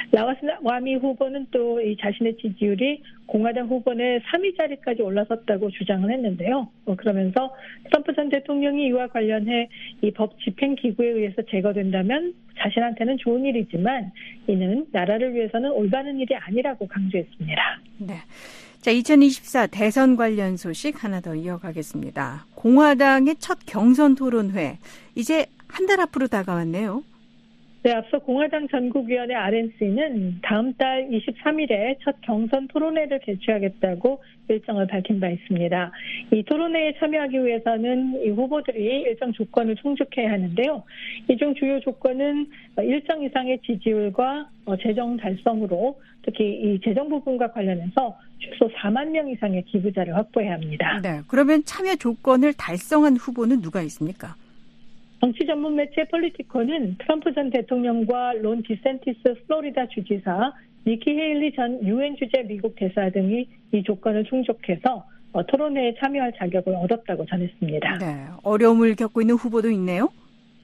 Speaker 9: 라마스와미 후보는 또 이 자신의 지지율이 공화당 후보 내 삼위 자리까지 올라섰다고 주장을 했는데요. 어, 그러면서 트럼프 전 대통령이 이와 관련해 이 법 집행 기구에 의해서 제거된다면 자신한테는 좋은 일이지만 이는 나라를 위해서는 올바른 일이 아니라고 강조했습니다.
Speaker 6: 네. 자, 이천이십사 대선 관련 소식 하나 더 이어가겠습니다. 공화당의 첫 경선 토론회, 이제 한 달 앞으로 다가왔네요.
Speaker 9: 네, 앞서 공화당 전국위원회 알엔씨는 다음 달 이십삼일에 첫 경선 토론회를 개최하겠다고 일정을 밝힌 바 있습니다. 이 토론회에 참여하기 위해서는 이 후보들이 일정 조건을 충족해야 하는데요. 이 중 주요 조건은 일정 이상의 지지율과 재정 달성으로 특히 이 재정 부분과 관련해서 최소 사만 명 이상의 기부자를 확보해야 합니다.
Speaker 6: 네, 그러면 참여 조건을 달성한 후보는 누가 있습니까?
Speaker 9: 정치 전문 매체 폴리티코는 트럼프 전 대통령과 론 디센티스 플로리다 주지사, 니키 헤일리 전 유엔 주재 미국 대사 등이 이 조건을 충족해서 토론회에 참여할 자격을 얻었다고 전했습니다.
Speaker 6: 네, 어려움을 겪고 있는 후보도 있네요.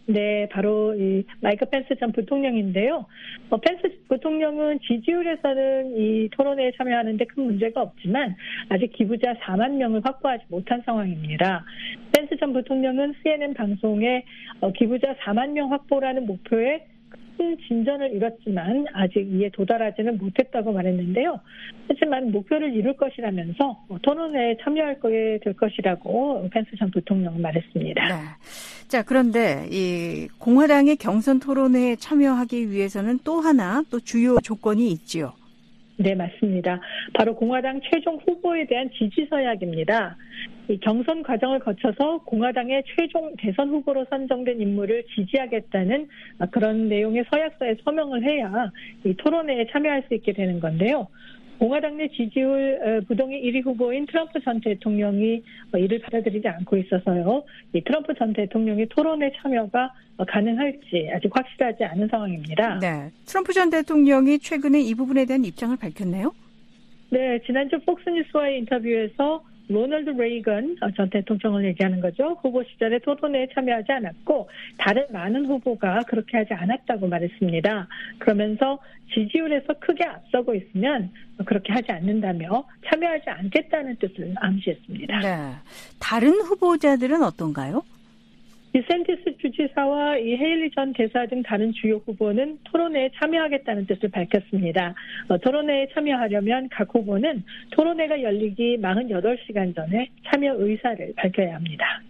Speaker 9: 네, 바로 이 마이크 펜스 전 부통령인데요. 어, 펜스 부통령은 지지율에서는 이 토론회에 참여하는데 큰 문제가 없지만 아직 기부자 사만 명을 확보하지 못한 상황입니다. 펜스 전 부통령은 씨엔엔 방송에 어, 기부자 사만 명 확보라는 목표에 큰 진전을 이뤘지만 아직 이에 도달하지는 못했다고 말했는데요. 하지만 목표를 이룰 것이라면서 토론회에 참여할 거에 될 것이라고 펜스 전 부통령은 말했습니다.
Speaker 6: 네. 자, 그런데 이 공화당의 경선 토론회에 참여하기 위해서는 또 하나 또 주요 조건이 있지요.
Speaker 9: 네, 맞습니다. 바로 공화당 최종 후보에 대한 지지 서약입니다. 이 경선 과정을 거쳐서 공화당의 최종 대선 후보로 선정된 인물을 지지하겠다는 그런 내용의 서약서에 서명을 해야 이 토론회에 참여할 수 있게 되는 건데요. 공화당 내 지지율 부동의 일 위 후보인 트럼프 전 대통령이 이를 받아들이지 않고 있어서요. 이 트럼프 전 대통령의 토론회 참여가 가능할지 아직 확실하지 않은 상황입니다.
Speaker 6: 네, 트럼프 전 대통령이 최근에 이 부분에 대한 입장을 밝혔네요.
Speaker 9: 네, 지난주 폭스뉴스와의 인터뷰에서 로널드 레이건 전 대통령을 얘기하는 거죠. 후보 시절에 토론회에 참여하지 않았고 다른 많은 후보가 그렇게 하지 않았다고 말했습니다. 그러면서 지지율에서 크게 앞서고 있으면 그렇게 하지 않는다며 참여하지 않겠다는 뜻을 암시했습니다.
Speaker 6: 네, 다른 후보자들은 어떤가요?
Speaker 9: 디센티스 주지사와 이 헤일리 전 대사 등 다른 주요 후보는 토론회에 참여하겠다는 뜻을 밝혔습니다. 어, 토론회에 참여하려면 각 후보는 토론회가 열리기 사십팔 시간 전에 참여 의사를 밝혀야 합니다.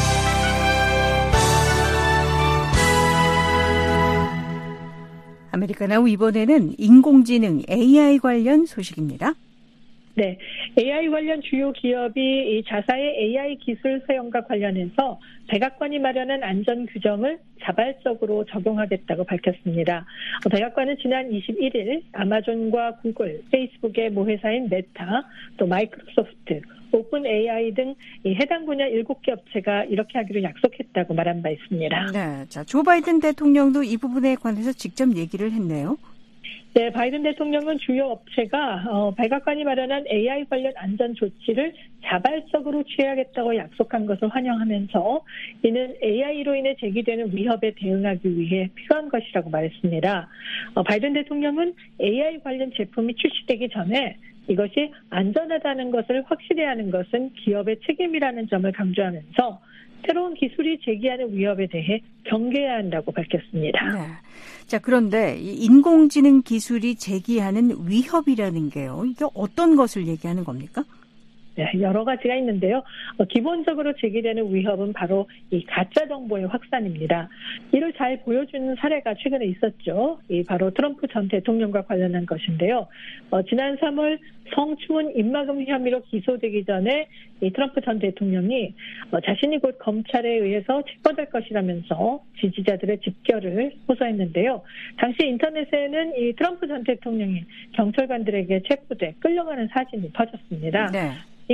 Speaker 6: 아메리카나우 이번에는 인공지능 에이아이 관련 소식입니다.
Speaker 9: 네, 에이아이 관련 주요 기업이 이 자사의 에이아이 기술 사용과 관련해서 백악관이 마련한 안전 규정을 자발적으로 적용하겠다고 밝혔습니다. 백악관은 지난 이십일 일 아마존과 구글, 페이스북의 모회사인 메타, 또 마이크로소프트, 오픈 에이아이 등 이 해당 분야 일곱 개 업체가 이렇게 하기로 약속했다고 말한 바 있습니다.
Speaker 6: 네, 자, 조 바이든 대통령도 이 부분에 관해서 직접 얘기를 했네요.
Speaker 9: 네, 바이든 대통령은 주요 업체가 어, 백악관이 마련한 에이아이 관련 안전 조치를 자발적으로 취하겠다고 약속한 것을 환영하면서 이는 에이아이로 인해 제기되는 위협에 대응하기 위해 필요한 것이라고 말했습니다. 어, 바이든 대통령은 에이아이 관련 제품이 출시되기 전에 이것이 안전하다는 것을 확실히 하는 것은 기업의 책임이라는 점을 강조하면서 새로운 기술이 제기하는 위협에 대해 경계해야 한다고 밝혔습니다.
Speaker 6: 네. 자, 그런데 이 인공지능 기술이 제기하는 위협이라는 게요. 이게 어떤 것을 얘기하는 겁니까?
Speaker 9: 네, 여러 가지가 있는데요. 어, 기본적으로 제기되는 위협은 바로 이 가짜 정보의 확산입니다. 이를 잘 보여주는 사례가 최근에 있었죠. 이 바로 트럼프 전 대통령과 관련한 것인데요. 어, 지난 삼월 성추문 입막음 혐의로 기소되기 전에 이 트럼프 전 대통령이 어, 자신이 곧 검찰에 의해서 체포될 것이라면서 지지자들의 집결을 호소했는데요. 당시 인터넷에는 이 트럼프 전 대통령이 경찰관들에게 체포돼 끌려가는 사진이 퍼졌습니다.
Speaker 6: 네.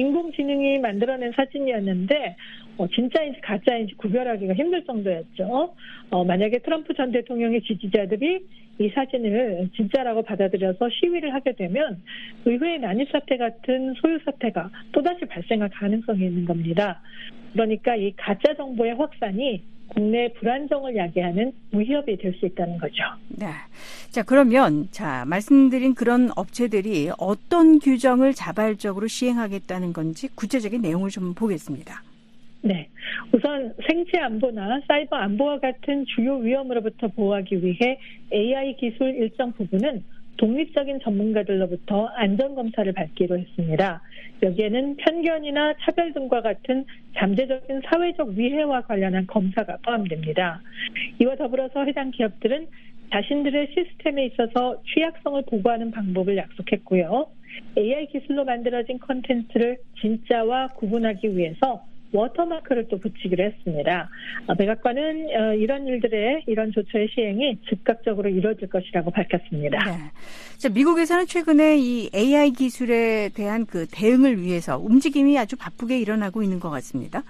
Speaker 9: 인공지능이 만들어낸 사진이었는데 어, 진짜인지 가짜인지 구별하기가 힘들 정도였죠. 어, 만약에 트럼프 전 대통령의 지지자들이 이 사진을 진짜라고 받아들여서 시위를 하게 되면 의회 난입 사태 같은 소유 사태가 또다시 발생할 가능성이 있는 겁니다. 그러니까 이 가짜 정보의 확산이 국내 불안정을 야기하는 위협이 될 수 있다는 거죠.
Speaker 6: 네. 자, 그러면 자, 말씀드린 그런 업체들이 어떤 규정을 자발적으로 시행하겠다는 건지 구체적인 내용을 좀 보겠습니다.
Speaker 9: 네. 우선 생체 안보나 사이버 안보와 같은 주요 위험으로부터 보호하기 위해 에이아이 기술 일정 부분은 독립적인 전문가들로부터 안전검사를 받기로 했습니다. 여기에는 편견이나 차별 등과 같은 잠재적인 사회적 위해와 관련한 검사가 포함됩니다. 이와 더불어서 해당 기업들은 자신들의 시스템에 있어서 취약성을 보고하는 방법을 약속했고요. 에이아이 기술로 만들어진 콘텐츠를 진짜와 구분하기 위해서 워터마크를 또 붙이기로 했습니다. 백악관은 이런 일들의 이런 조처의 시행이 즉각적으로 이루어질 것이라고 밝혔습니다.
Speaker 6: 네. 자, 미국에서는 최근에 이 에이아이 기술에 대한 그 대응을 위해서 움직임이 아주 바쁘게 일어나고 있는 것 같습니다.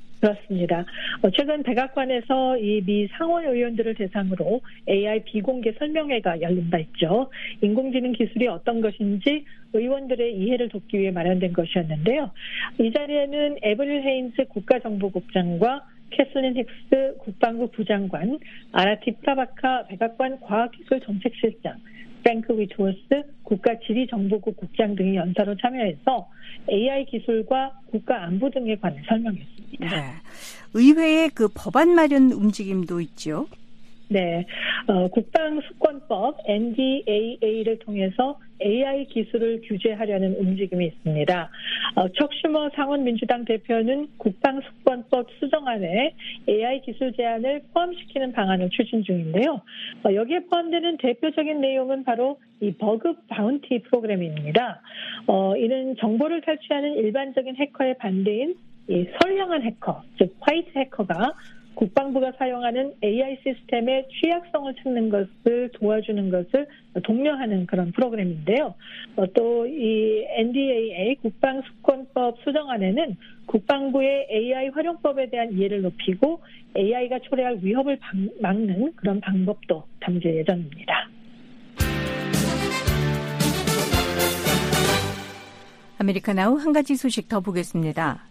Speaker 9: 그렇습니다. 최근 백악관에서 이 미 상원 의원들을 대상으로 에이아이 비공개 설명회가 열린 바 있죠. 인공지능 기술이 어떤 것인지 의원들의 이해를 돕기 위해 마련된 것이었는데요. 이 자리에는 에브릴 헤인스 국가정보국장과 캐슬린 힉스 국방부 부장관, 아라티 프라바카 백악관 과학기술정책실장, 프랭크 위트워스 국가지리정보국 국장 등이 연사로 참여해서 에이아이 기술과 국가안보 등에 관해 설명했습니다.
Speaker 6: 네. 의회의 그 법안 마련 움직임도 있죠.
Speaker 9: 네, 어, 국방수권법 엔디에이에이를 통해서 에이아이 기술을 규제하려는 움직임이 있습니다. 어, 척 슈머 상원민주당 대표는 국방수권법 수정안에 에이아이 기술 제한을 포함시키는 방안을 추진 중인데요. 어, 여기에 포함되는 대표적인 내용은 바로 이 버그 바운티 프로그램입니다. 어, 이는 정보를 탈취하는 일반적인 해커의 반대인 이 선량한 해커, 즉 화이트 해커가 국방부가 사용하는 에이아이 시스템의 취약성을 찾는 것을 도와주는 것을 독려하는 그런 프로그램인데요. 또 이 엔디에이에이 국방수권법 수정안에는 국방부의 에이아이 활용법에 대한 이해를 높이고 에이아이가 초래할 위협을 막는 그런 방법도 담길 예정입니다.
Speaker 6: 아메리카나우 한 가지 소식 더 보겠습니다.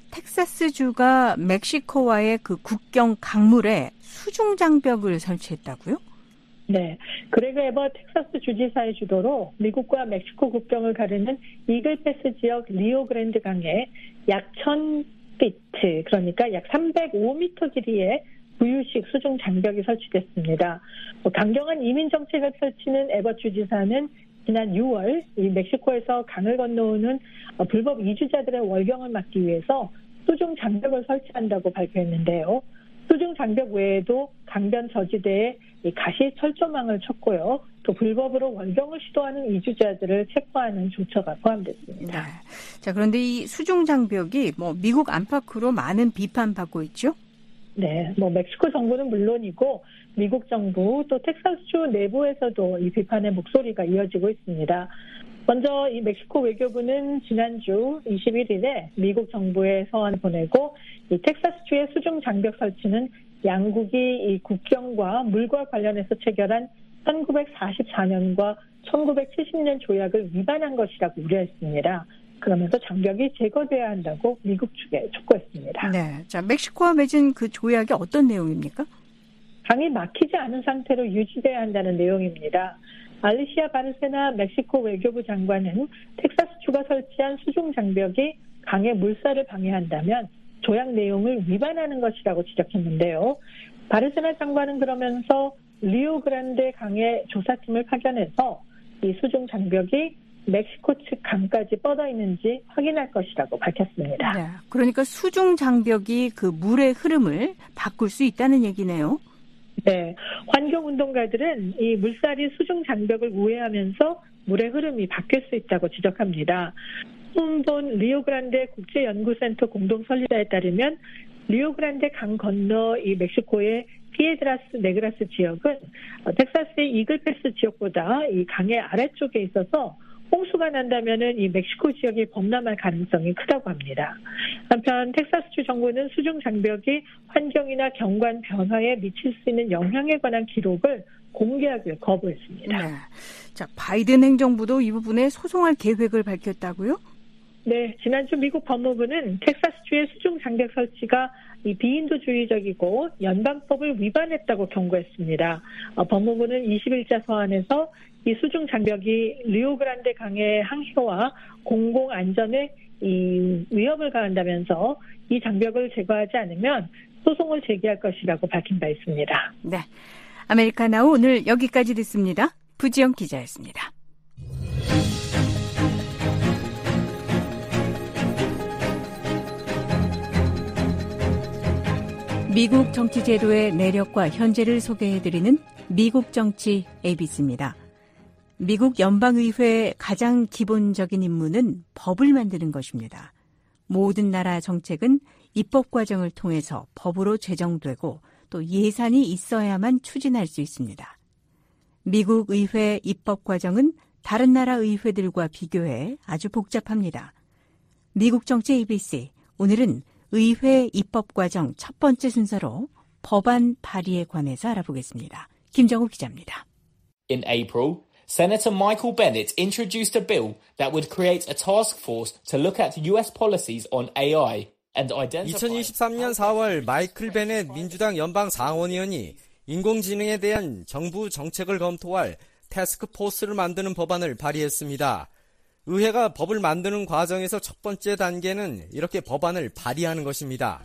Speaker 6: 텍사스주가 멕시코와의 그 국경 강물에 수중 장벽을 설치했다고요?
Speaker 9: 네, 그레그 에버 텍사스 주지사의 주도로 미국과 멕시코 국경을 가르는 이글패스 지역 리오그랜드 강에 약 천 피트, 그러니까 약 삼백오 미터 길이의 부유식 수중 장벽이 설치됐습니다. 강경한 이민 정책을 펼치는 에버 주지사는 지난 유월 이 멕시코에서 강을 건너오는 불법 이주자들의 월경을 막기 위해서 수중 장벽을 설치한다고 발표했는데요. 수중 장벽 외에도 강변 저지대에 가시 철조망을 쳤고요. 또 불법으로 월경을 시도하는 이주자들을 체포하는 조처가 포함됐습니다.
Speaker 6: 네. 자, 그런데 이 수중 장벽이 뭐 미국 안팎으로 많은 비판받고 있죠?
Speaker 9: 네, 뭐 멕시코 정부는 물론이고 미국 정부 또 텍사스주 내부에서도 이 비판의 목소리가 이어지고 있습니다. 먼저 이 멕시코 외교부는 지난주 이십일 일에 미국 정부에 서한을 보내고 이 텍사스주의 수중 장벽 설치는 양국이 이 국경과 물과 관련해서 체결한 천구백사십사 년과 천구백칠십 년 조약을 위반한 것이라고 우려했습니다. 그러면서 장벽이 제거돼야 한다고 미국 측에 촉구했습니다.
Speaker 6: 네, 자 멕시코와 맺은 그 조약이 어떤 내용입니까?
Speaker 9: 강이 막히지 않은 상태로 유지돼야 한다는 내용입니다. 알리시아 바르세나 멕시코 외교부 장관은 텍사스주가 설치한 수중 장벽이 강의 물살을 방해한다면 조약 내용을 위반하는 것이라고 지적했는데요. 바르세나 장관은 그러면서 리오그란데 강의 조사팀을 파견해서 이 수중 장벽이 멕시코 측 강까지 뻗어 있는지 확인할 것이라고 밝혔습니다.
Speaker 6: 네, 그러니까 수중 장벽이 그 물의 흐름을 바꿀 수 있다는 얘기네요.
Speaker 9: 네, 환경운동가들은 이 물살이 수중 장벽을 우회하면서 물의 흐름이 바뀔 수 있다고 지적합니다. 홈본 리오그란데 국제연구센터 공동 설립자에 따르면 리오그란데 강 건너 이 멕시코의 피에드라스 네그라스 지역은 텍사스의 이글패스 지역보다 이 강의 아래쪽에 있어서 홍수가 난다면은 이 멕시코 지역이 범람할 가능성이 크다고 합니다. 한편 텍사스주 정부는 수중 장벽이 환경이나 경관 변화에 미칠 수 있는 영향에 관한 기록을 공개하기를 거부했습니다.
Speaker 6: 네. 자, 바이든 행정부도 이 부분에 소송할 계획을 밝혔다고요?
Speaker 9: 네, 지난주 미국 법무부는 텍사스주의 수중 장벽 설치가 이 비인도주의적이고 연방법을 위반했다고 경고했습니다. 어, 법무부는 이십 일자 서한에서 이 수중 장벽이 리오그란데 강의 항해와 공공 안전에 이 위협을 가한다면서 이 장벽을 제거하지 않으면 소송을 제기할 것이라고 밝힌 바 있습니다.
Speaker 6: 네, 아메리카나우 오늘 여기까지 듣습니다. 부지영 기자였습니다. 미국 정치 제도의 내력과 현재를 소개해드리는 미국 정치 에이비씨입니다. 미국 연방의회의 가장 기본적인 임무는 법을 만드는 것입니다. 모든 나라 정책은 입법 과정을 통해서 법으로 제정되고 또 예산이 있어야만 추진할 수 있습니다. 미국 의회 입법 과정은 다른 나라 의회들과 비교해 아주 복잡합니다. 미국 정치 에이비씨, 오늘은 의회 입법 과정 첫 번째 순서로 법안 발의에 관해서 알아보겠습니다. 김정욱 기자입니다.
Speaker 10: In April, Senator Michael Bennet introduced a bill that would create a task force to look at U S policies on 에이아이.
Speaker 11: 이천이십삼 년 사월 마이클 베넷 민주당 연방 상원의원이 인공지능에 대한 정부 정책을 검토할 태스크포스를 만드는 법안을 발의했습니다. 의회가 법을 만드는 과정에서 첫 번째 단계는 이렇게 법안을 발의하는 것입니다.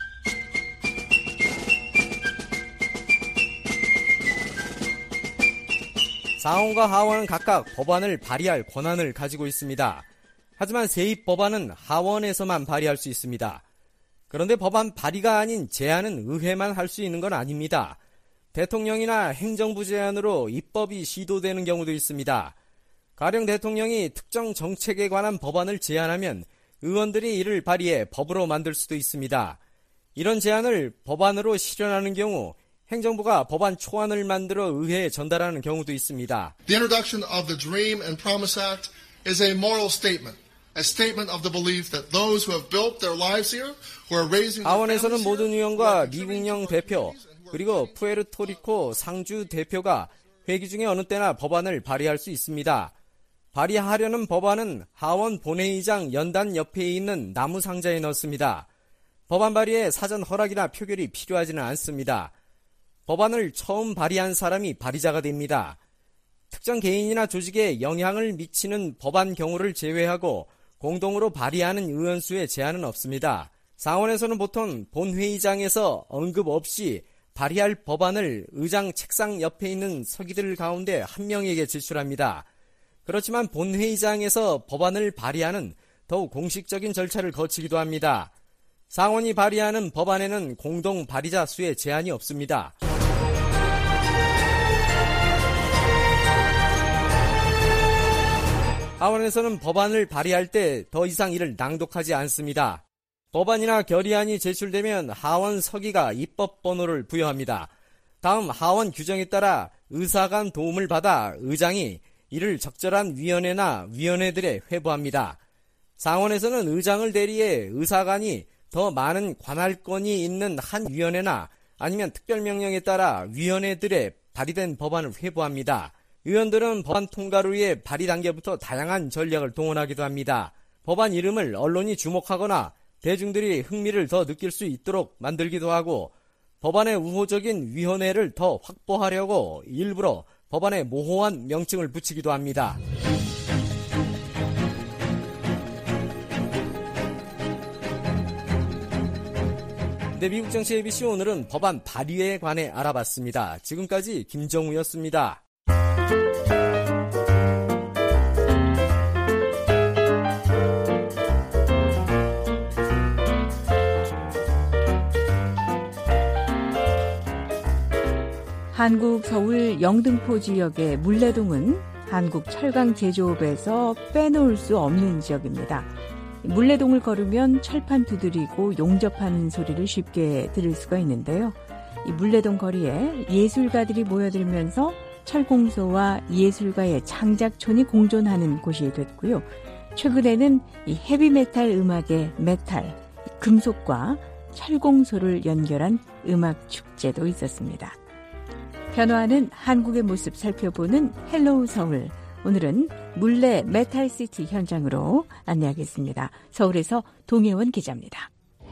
Speaker 11: 상원과 하원은 각각 법안을 발의할 권한을 가지고 있습니다. 하지만 세입 법안은 하원에서만 발의할 수 있습니다. 그런데 법안 발의가 아닌 제안은 의회만 할 수 있는 건 아닙니다. 대통령이나 행정부 제안으로 입법이 시도되는 경우도 있습니다. 가령 대통령이 특정 정책에 관한 법안을 제안하면 의원들이 이를 발의해 법으로 만들 수도 있습니다. 이런 제안을 법안으로 실현하는 경우 행정부가 법안 초안을 만들어 의회에 전달하는 경우도 있습니다.
Speaker 12: The introduction of the Dream and Promise Act is a moral statement. A statement of the belief that those who have built their lives here, who are raising their
Speaker 11: 하원에서는
Speaker 12: families
Speaker 11: 모든
Speaker 12: here,
Speaker 11: 의원과 미국령 대표 그리고 푸에르토리코 상주 대표가 회기 중에 어느 때나 법안을 발의할 수 있습니다. 발의하려는 법안은 하원 본회의장 연단 옆에 있는 나무 상자에 넣습니다. 법안 발의에 사전 허락이나 표결이 필요하지는 않습니다. 법안을 처음 발의한 사람이 발의자가 됩니다. 특정 개인이나 조직에 영향을 미치는 법안 경우를 제외하고 공동으로 발의하는 의원 수에 제한은 없습니다. 상원에서는 보통 본회의장에서 언급 없이 발의할 법안을 의장 책상 옆에 있는 서기들 가운데 한 명에게 제출합니다. 그렇지만 본회의장에서 법안을 발의하는 더욱 공식적인 절차를 거치기도 합니다. 상원이 발의하는 법안에는 공동 발의자 수에 제한이 없습니다. 하원에서는 법안을 발의할 때 더 이상 이를 낭독하지 않습니다. 법안이나 결의안이 제출되면 하원 서기가 입법 번호를 부여합니다. 다음 하원 규정에 따라 의사간 도움을 받아 의장이 이를 적절한 위원회나 위원회들에 회부합니다. 상원에서는 의장을 대리해 의사간이 더 많은 관할권이 있는 한 위원회나 아니면 특별명령에 따라 위원회들에 발의된 법안을 회부합니다. 의원들은 법안 통과를 위해 발의 단계부터 다양한 전략을 동원하기도 합니다. 법안 이름을 언론이 주목하거나 대중들이 흥미를 더 느낄 수 있도록 만들기도 하고 법안의 우호적인 위원회를 더 확보하려고 일부러 법안에 모호한 명칭을 붙이기도 합니다. 네, 미국 정치 에이비씨 오늘은 법안 발의에 관해 알아봤습니다. 지금까지 김정우였습니다.
Speaker 6: 한국 서울 영등포 지역의 물레동은 한국 철강 제조업에서 빼놓을 수 없는 지역입니다. 물레동을 걸으면 철판 두드리고 용접하는 소리를 쉽게 들을 수가 있는데요. 이 물레동 거리에 예술가들이 모여들면서 철공소와 예술가의 창작촌이 공존하는 곳이 됐고요. 최근에는 이 헤비메탈 음악의 메탈, 금속과 철공소를 연결한 음악 축제도 있었습니다. 변화하는 한국의 모습 살펴보는 헬로우 서울. 오늘은 물레 메탈시티 현장으로 안내하겠습니다. 서울에서 동혜원 기자입니다.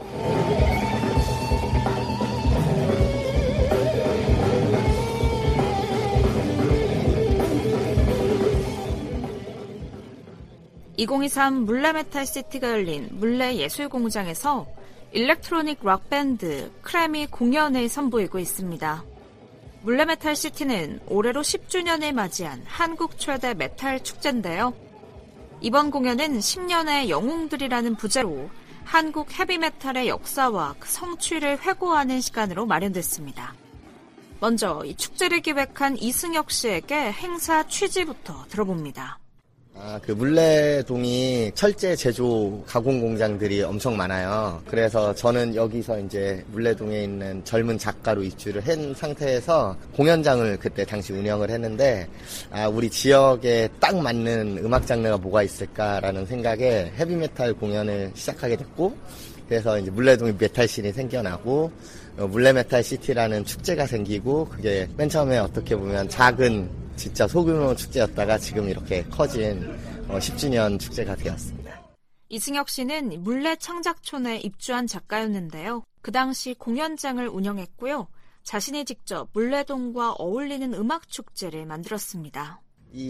Speaker 13: 이천이십삼 물레 메탈시티가 열린 물레 예술공장에서 일렉트로닉 락밴드 크래미 공연을 선보이고 있습니다. 물레 메탈시티는 올해로 십 주년을 맞이한 한국 최대 메탈 축제인데요. 이번 공연은 십 년의 영웅들이라는 부제로 한국 헤비메탈의 역사와 그 성취를 회고하는 시간으로 마련됐습니다. 먼저 이 축제를 기획한 이승혁 씨에게 행사 취지부터 들어봅니다.
Speaker 14: 아, 그 물레동이 철제 제조 가공 공장들이 엄청 많아요. 그래서 저는 여기서 이제 물레동에 있는 젊은 작가로 입주를 한 상태에서 공연장을 그때 당시 운영을 했는데, 아, 우리 지역에 딱 맞는 음악 장르가 뭐가 있을까라는 생각에 헤비메탈 공연을 시작하게 됐고, 그래서 이제 물레동에 메탈씬이 생겨나고, 어, 물레 메탈 시티라는 축제가 생기고, 그게 맨 처음에 어떻게 보면 작은 진짜 소규모 축제였다가 지금 이렇게 커진 어, 십 주년 축제가 되었습니다.
Speaker 13: 이승혁 씨는 물레 창작촌에 입주한 작가였는데요. 그 당시 공연장을 운영했고요. 자신이 직접 물레동과 어울리는 음악 축제를 만들었습니다.
Speaker 14: 이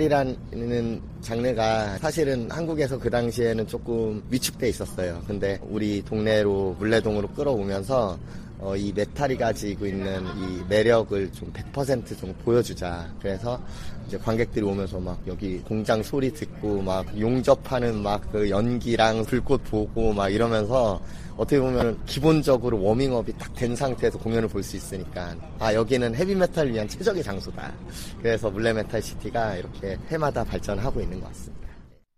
Speaker 14: 메탈이라는 장르가 사실은 한국에서 그 당시에는 조금 위축돼 있었어요. 근데 우리 동네로 물레동으로 끌어오면서 어, 이 메탈이 가지고 있는 이 매력을 좀 백 퍼센트 좀 보여주자. 그래서 이제 관객들이 오면서 막 여기 공장 소리 듣고 막 용접하는 막 그 연기랑 불꽃 보고 막 이러면서 어떻게 보면 기본적으로 워밍업이 딱 된 상태에서 공연을 볼 수 있으니까 아 여기는 헤비메탈을 위한 최적의 장소다. 그래서 물레메탈시티가 이렇게 해마다 발전하고 있는 것 같습니다.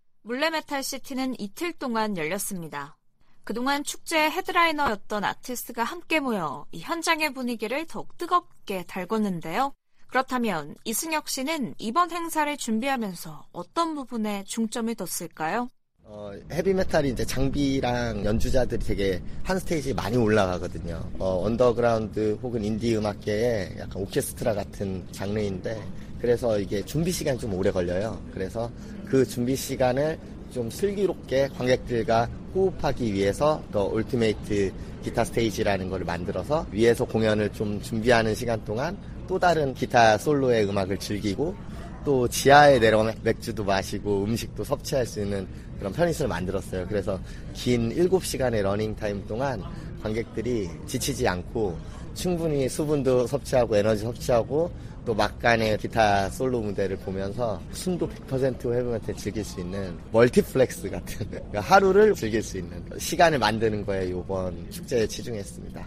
Speaker 13: 물레메탈시티는 이틀 동안 열렸습니다. 그동안 축제의 헤드라이너였던 아티스트가 함께 모여 이 현장의 분위기를 더욱 뜨겁게 달궜는데요. 그렇다면 이승혁 씨는 이번 행사를 준비하면서 어떤 부분에 중점을 뒀을까요?
Speaker 14: 어, 헤비메탈이 이제 장비랑 연주자들이 되게 한 스테이지 많이 올라가거든요. 어, 언더그라운드 혹은 인디 음악계의 약간 오케스트라 같은 장르인데, 그래서 이게 준비 시간이 좀 오래 걸려요. 그래서 그 준비 시간을 좀 슬기롭게 관객들과 호흡하기 위해서 더 울티메이트 기타 스테이지라는 걸 만들어서 위에서 공연을 좀 준비하는 시간 동안 또 다른 기타 솔로의 음악을 즐기고 또 지하에 내려오면 맥주도 마시고 음식도 섭취할 수 있는 그런 편의시설을 만들었어요. 그래서 긴 일곱 시간의 러닝타임 동안 관객들이 지치지 않고 충분히 수분도 섭취하고 에너지 섭취하고 또 막간의 기타 솔로 무대를 보면서 숨도 백 퍼센트 헤비메탈 즐길 수 있는 멀티플렉스 같은 그러니까 하루를 즐길 수 있는 시간을 만드는 거에 이번 축제에 치중했습니다.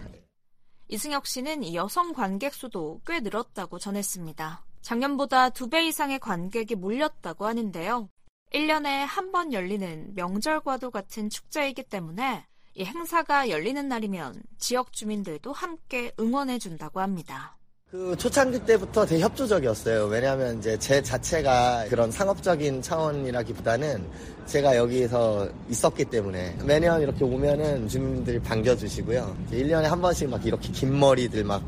Speaker 13: 이승혁 씨는 여성 관객 수도 꽤 늘었다고 전했습니다. 작년보다 두 배 이상의 관객이 몰렸다고 하는데요. 일 년에 한 번 열리는 명절과도 같은 축제이기 때문에 이 행사가 열리는 날이면 지역 주민들도 함께 응원해준다고 합니다.
Speaker 14: 그 초창기 때부터 되게 협조적이었어요. 왜냐하면 이제 제 자체가 그런 상업적인 차원이라기보다는 제가 여기서 있었기 때문에 매년 이렇게 오면은 주민들이 반겨주시고요. 일 년에 한 번씩 막 이렇게 긴 머리들 막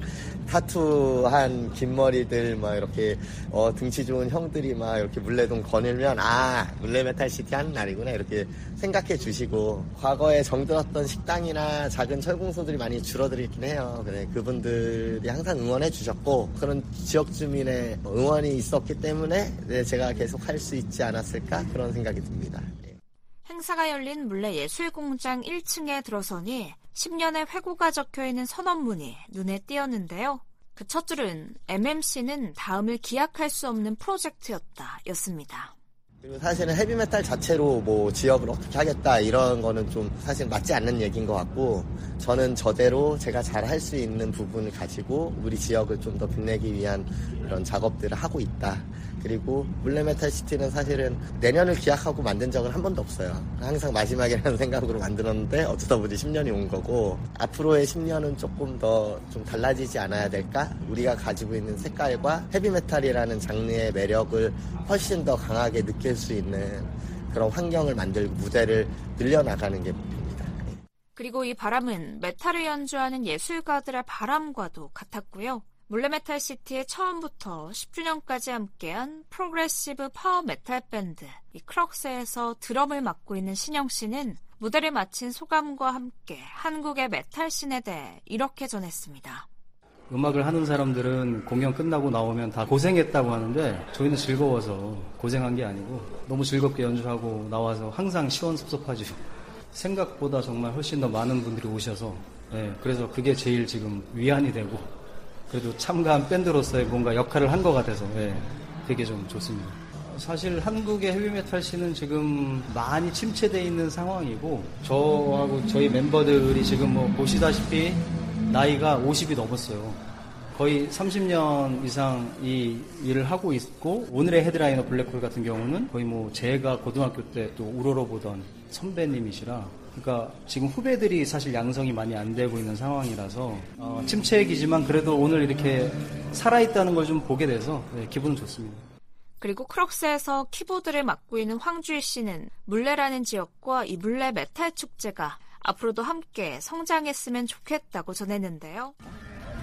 Speaker 14: 타투한 긴 머리들 막 이렇게 어 등치 좋은 형들이 막 이렇게 물레동 거닐면 아 물레메탈시티 하는 날이구나 이렇게 생각해 주시고 과거에 정들었던 식당이나 작은 철공소들이 많이 줄어들긴 해요. 그래 그분들이 항상 응원해 주셨고 그런 지역 주민의 응원이 있었기 때문에 네, 제가 계속 할 수 있지 않았을까 그런 생각이 듭니다.
Speaker 13: 행사가 열린 물레예술공장 일 층에 들어서니 십 년의 회고가 적혀있는 선언문이 눈에 띄었는데요. 그 첫 줄은 엠엠씨는 다음을 기약할 수 없는 프로젝트였다 였습니다.
Speaker 14: 그리고 사실은 헤비메탈 자체로 뭐 지역을 어떻게 하겠다 이런 거는 좀 사실 맞지 않는 얘기인 것 같고 저는 저대로 제가 잘 할 수 있는 부분을 가지고 우리 지역을 좀 더 빛내기 위한 그런 작업들을 하고 있다. 그리고 물레메탈시티는 사실은 내년을 기약하고 만든 적은 한 번도 없어요. 항상 마지막이라는 생각으로 만들었는데 어쩌다 보니 십 년이 온 거고 앞으로의 십 년은 조금 더 좀 달라지지 않아야 될까? 우리가 가지고 있는 색깔과 헤비메탈이라는 장르의 매력을 훨씬 더 강하게 느낄 수 있는 그런 환경을 만들고 무대를 늘려나가는 게 목표입니다.
Speaker 13: 그리고 이 바람은 메탈을 연주하는 예술가들의 바람과도 같았고요. 물레메탈시티의 처음부터 십 주년까지 함께한 프로그레시브 파워 메탈 밴드 이 크럭스에서 드럼을 맡고 있는 신영 씨는 무대를 마친 소감과 함께 한국의 메탈 씬에 대해 이렇게 전했습니다.
Speaker 15: 음악을 하는 사람들은 공연 끝나고 나오면 다 고생했다고 하는데 저희는 즐거워서 고생한 게 아니고 너무 즐겁게 연주하고 나와서 항상 시원섭섭하죠. 생각보다 정말 훨씬 더 많은 분들이 오셔서 네, 그래서 그게 제일 지금 위안이 되고 그래도 참가한 밴드로서의 뭔가 역할을 한 것 같아서 네, 되게 좀 좋습니다. 사실 한국의 헤비메탈 씬은 지금 많이 침체되어 있는 상황이고 저하고 저희 멤버들이 지금 뭐 보시다시피 나이가 오십이 넘었어요. 거의 삼십 년 이상 이 일을 하고 있고 오늘의 헤드라이너 블랙홀 같은 경우는 거의 뭐 제가 고등학교 때 또 우러러 보던 선배님이시라 그러니까 지금 후배들이 사실 양성이 많이 안 되고 있는 상황이라서 어, 침체기지만 그래도 오늘 이렇게 살아있다는 걸 좀 보게 돼서 네, 기분은 좋습니다.
Speaker 13: 그리고 크럭스에서 키보드를 맡고 있는 황주희 씨는 물레라는 지역과 이 물레 메탈 축제가 앞으로도 함께 성장했으면 좋겠다고 전했는데요.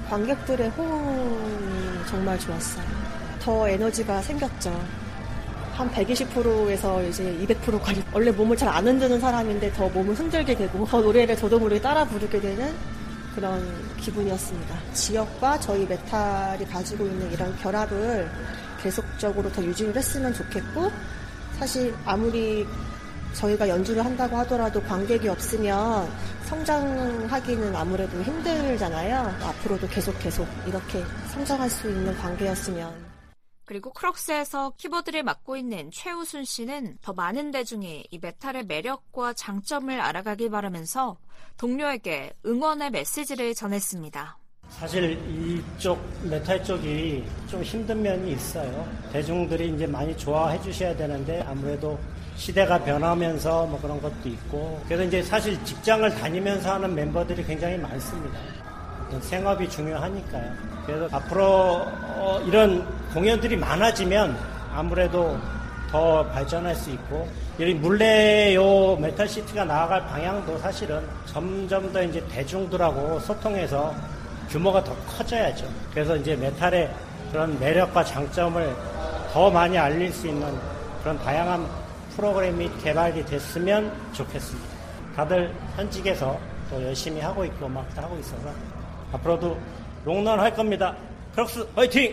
Speaker 16: 관객들의 호응이 정말 좋았어요. 더 에너지가 생겼죠. 한 백이십 퍼센트에서 이제 이백 퍼센트까지 원래 몸을 잘 안 흔드는 사람인데 더 몸을 흔들게 되고 더 노래를 저도 모르게 따라 부르게 되는 그런 기분이었습니다. 지역과 저희 메탈이 가지고 있는 이런 결합을 계속적으로 더 유지를 했으면 좋겠고 사실 아무리 저희가 연주를 한다고 하더라도 관객이 없으면 성장하기는 아무래도 힘들잖아요. 앞으로도 계속 계속 이렇게 성장할 수 있는 관계였으면.
Speaker 13: 그리고 크록스에서 키보드를 맡고 있는 최우순 씨는 더 많은 대중이 이 메탈의 매력과 장점을 알아가길 바라면서 동료에게 응원의 메시지를 전했습니다.
Speaker 17: 사실 이쪽 메탈 쪽이 좀 힘든 면이 있어요. 대중들이 이제 많이 좋아해 주셔야 되는데 아무래도 시대가 변하면서 뭐 그런 것도 있고 그래서 이제 사실 직장을 다니면서 하는 멤버들이 굉장히 많습니다. 어떤 생업이 중요하니까요. 그래서 앞으로 어 이런 공연들이 많아지면 아무래도 더 발전할 수 있고 이 물레요 메탈시티가 나아갈 방향도 사실은 점점 더 이제 대중들하고 소통해서 규모가 더 커져야죠. 그래서 이제 메탈의 그런 매력과 장점을 더 많이 알릴 수 있는 그런 다양한 프로그램이 개발이 됐으면 좋겠습니다. 다들 현직에서 또 열심히 하고 있고 막 하고 있어서 앞으로도 롱런 할 겁니다. 크록스 화이팅!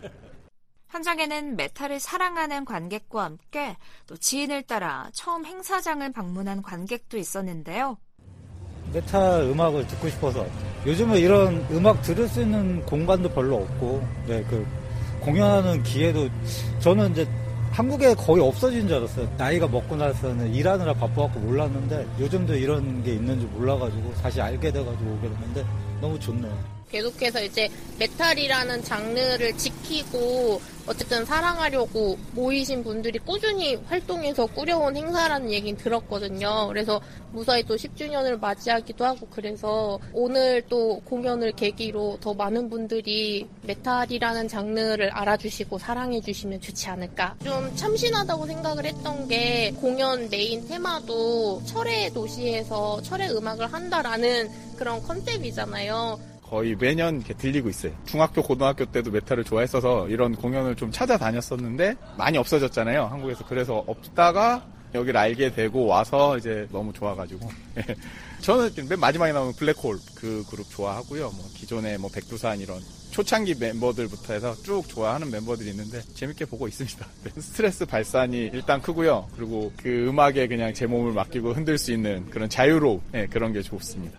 Speaker 13: 현장에는 메탈을 사랑하는 관객과 함께 또 지인을 따라 처음 행사장을 방문한 관객도 있었는데요.
Speaker 7: 메탈 음악을 듣고 싶어서 요즘은 이런 음악 들을 수 있는 공간도 별로 없고 네, 그 공연하는 기회도 저는 이제 한국에 거의 없어진 줄 알았어요. 나이가 먹고 나서는 일하느라 바빠갖고 몰랐는데 요즘도 이런 게 있는 줄 몰라가지고 다시 알게 돼가지고 오게 됐는데 너무 좋네요.
Speaker 18: 계속해서 이제 메탈이라는 장르를 지키고 어쨌든 사랑하려고 모이신 분들이 꾸준히 활동해서 꾸려온 행사라는 얘기는 들었거든요. 그래서 무사히 또 십 주년을 맞이하기도 하고 그래서 오늘 또 공연을 계기로 더 많은 분들이 메탈이라는 장르를 알아주시고 사랑해주시면 좋지 않을까. 좀 참신하다고 생각을 했던 게 공연 메인 테마도 철의 도시에서 철의 음악을 한다라는 그런 컨셉이잖아요.
Speaker 19: 거의 매년 이렇게 들리고 있어요. 중학교, 고등학교 때도 메탈을 좋아했어서 이런 공연을 좀 찾아다녔었는데 많이 없어졌잖아요, 한국에서. 그래서 없다가 여기를 알게 되고 와서 이제 너무 좋아가지고. 저는 맨 마지막에 나오는 블랙홀 그 그룹 좋아하고요. 뭐 기존에 뭐 백두산 이런 초창기 멤버들부터 해서 쭉 좋아하는 멤버들이 있는데 재밌게 보고 있습니다. 스트레스 발산이 일단 크고요. 그리고 그 음악에 그냥 제 몸을 맡기고 흔들 수 있는 그런 자유로움, 네, 그런 게 좋습니다.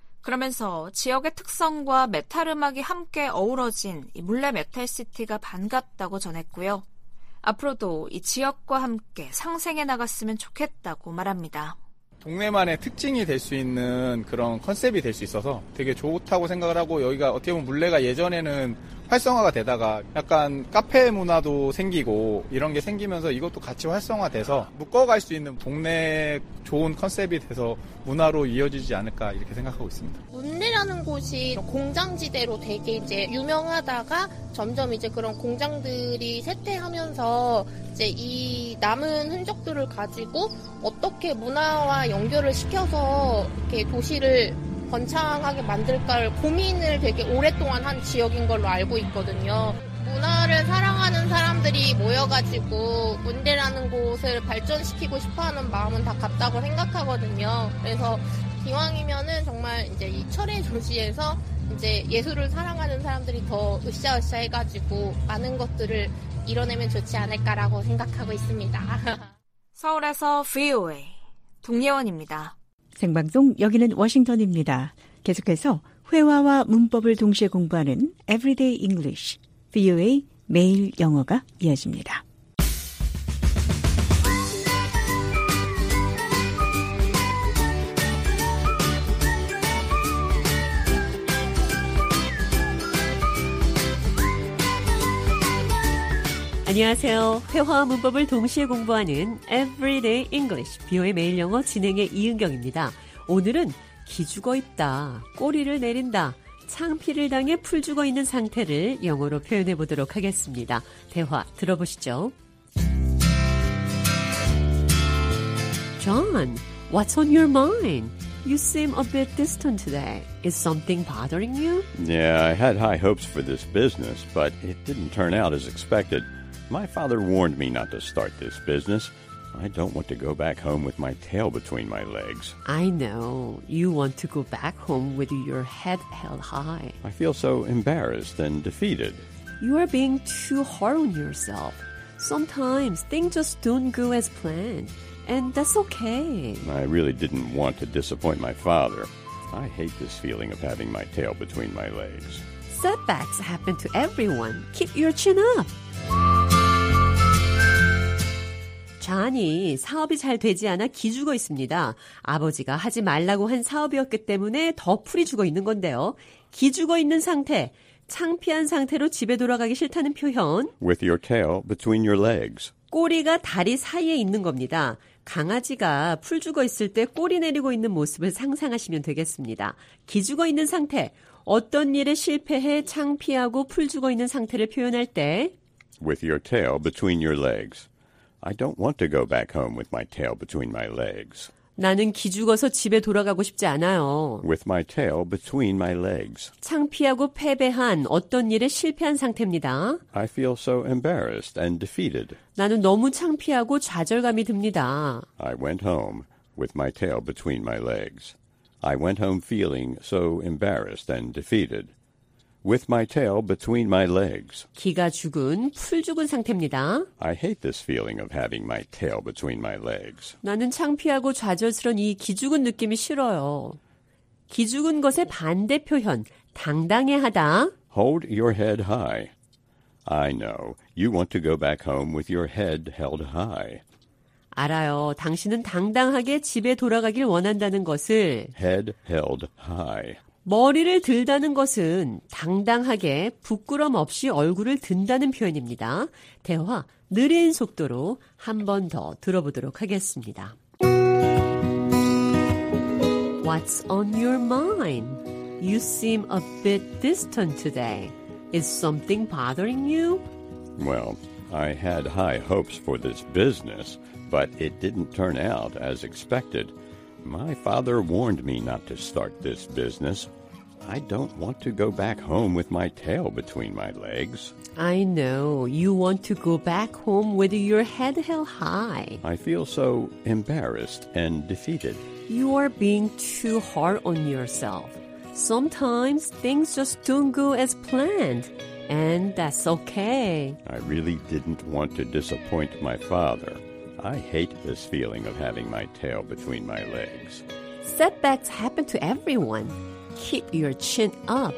Speaker 13: 그러면서 지역의 특성과 메탈 음악이 함께 어우러진 이 물레 메탈시티가 반갑다고 전했고요. 앞으로도 이 지역과 함께 상생해 나갔으면 좋겠다고 말합니다.
Speaker 19: 동네만의 특징이 될 수 있는 그런 컨셉이 될 수 있어서 되게 좋다고 생각을 하고 여기가 어떻게 보면 물레가 예전에는 활성화가 되다가 약간 카페 문화도 생기고 이런 게 생기면서 이것도 같이 활성화돼서 묶어갈 수 있는 동네 좋은 컨셉이 돼서 문화로 이어지지 않을까 이렇게 생각하고 있습니다.
Speaker 18: 물레라는 곳이 공장지대로 되게 이제 유명하다가 점점 이제 그런 공장들이 쇠퇴하면서 이제 이 남은 흔적들을 가지고 어떻게 문화와 연결을 시켜서 이렇게 도시를 번창하게 만들까를 고민을 되게 오랫동안 한 지역인 걸로 알고 있거든요. 문화를 사랑하는 사람들이 모여가지고 물레라는 곳을 발전시키고 싶어하는 마음은 다 같다고 생각하거든요. 그래서 기왕이면은 정말 이제 이 철의 도시에서 이제 예술을 사랑하는 사람들이 더 으쌰으쌰 해가지고 많은 것들을 이뤄내면 좋지 않을까라고 생각하고 있습니다.
Speaker 13: 서울에서 브이오에이 동예원입니다.
Speaker 6: 생방송 여기는 워싱턴입니다. 계속해서 회화와 문법을 동시에 공부하는 Everyday English, 브이오에이 매일 영어가 이어집니다.
Speaker 20: 안녕하세요. 회화와 문법을 동시에 공부하는 Everyday English, 브이오에이 매일 영어 진행의 이은경입니다. 오늘은 기죽어 있다, 꼬리를 내린다, 창피를 당해 풀 죽어 있는 상태를 영어로 표현해 보도록 하겠습니다. 대화 들어보시죠. John, what's on your mind? You seem a bit distant today. Is something bothering you?
Speaker 21: Yeah, I had high hopes for this business, but it didn't turn out as expected. My father warned me not to start this business. I don't want to go back home with my tail between my legs.
Speaker 20: I know. You want to go back home with your head held high.
Speaker 21: I feel so embarrassed and defeated.
Speaker 20: You are being too hard on yourself. Sometimes things just don't go as planned, and that's okay.
Speaker 21: I really didn't want to disappoint my father. I hate this feeling of having my tail between my legs.
Speaker 20: Setbacks happen to everyone. Keep your chin up. 존이 사업이 잘 되지 않아 기죽어 있습니다. 아버지가 하지 말라고 한 사업이었기 때문에 더 풀이 죽어 있는 건데요. 기죽어 있는 상태, 창피한 상태로 집에 돌아가기 싫다는 표현.
Speaker 21: With your tail between your legs.
Speaker 20: 꼬리가 다리 사이에 있는 겁니다. 강아지가 풀 죽어 있을 때 꼬리 내리고 있는 모습을 상상하시면 되겠습니다. 기죽어 있는 상태, 어떤 일에 실패해 창피하고 풀 죽어 있는 상태를 표현할 때
Speaker 21: With your tail between your legs. I don't want to go back home with my tail between my legs.
Speaker 20: 나는 기죽어서 집에 돌아가고 싶지 않아요.
Speaker 21: With my tail between my legs.
Speaker 20: 창피하고 패배한 어떤 일에 실패한 상태입니다.
Speaker 21: I feel so embarrassed and defeated.
Speaker 20: 나는 너무 창피하고 좌절감이 듭니다.
Speaker 21: I went home with my tail between my legs. I went home feeling so embarrassed and defeated. With my tail between my legs.
Speaker 20: 기가 죽은, 풀 죽은 상태입니다.
Speaker 21: I hate this feeling of having my tail between my legs.
Speaker 20: 나는 창피하고 좌절스러운 이 기죽은 느낌이 싫어요. 기죽은 것의 반대 표현, 당당해하다.
Speaker 21: Hold your head high. I know. You want to go back home with your head held high.
Speaker 20: 알아요. 당신은 당당하게 집에 돌아가길 원한다는 것을
Speaker 21: Head held high.
Speaker 20: 머리를 들다는 것은 당당하게 부끄럼 없이 얼굴을 든다는 표현입니다. 대화 느린 속도로 한 번 더 들어보도록 하겠습니다. What's on your mind? You seem a bit distant today. Is something bothering you?
Speaker 21: Well, I had high hopes for this business, but it didn't turn out as expected. My father warned me not to start this business. I don't want to go back home with my tail between my legs.
Speaker 20: I know. You want to go back home with your head held high.
Speaker 21: I feel so embarrassed and defeated.
Speaker 20: You are being too hard on yourself. Sometimes things just don't go as planned, and that's okay.
Speaker 21: I really didn't want to disappoint my father. I hate this feeling of having my tail between my legs.
Speaker 20: Setbacks happen to everyone. Keep your chin up.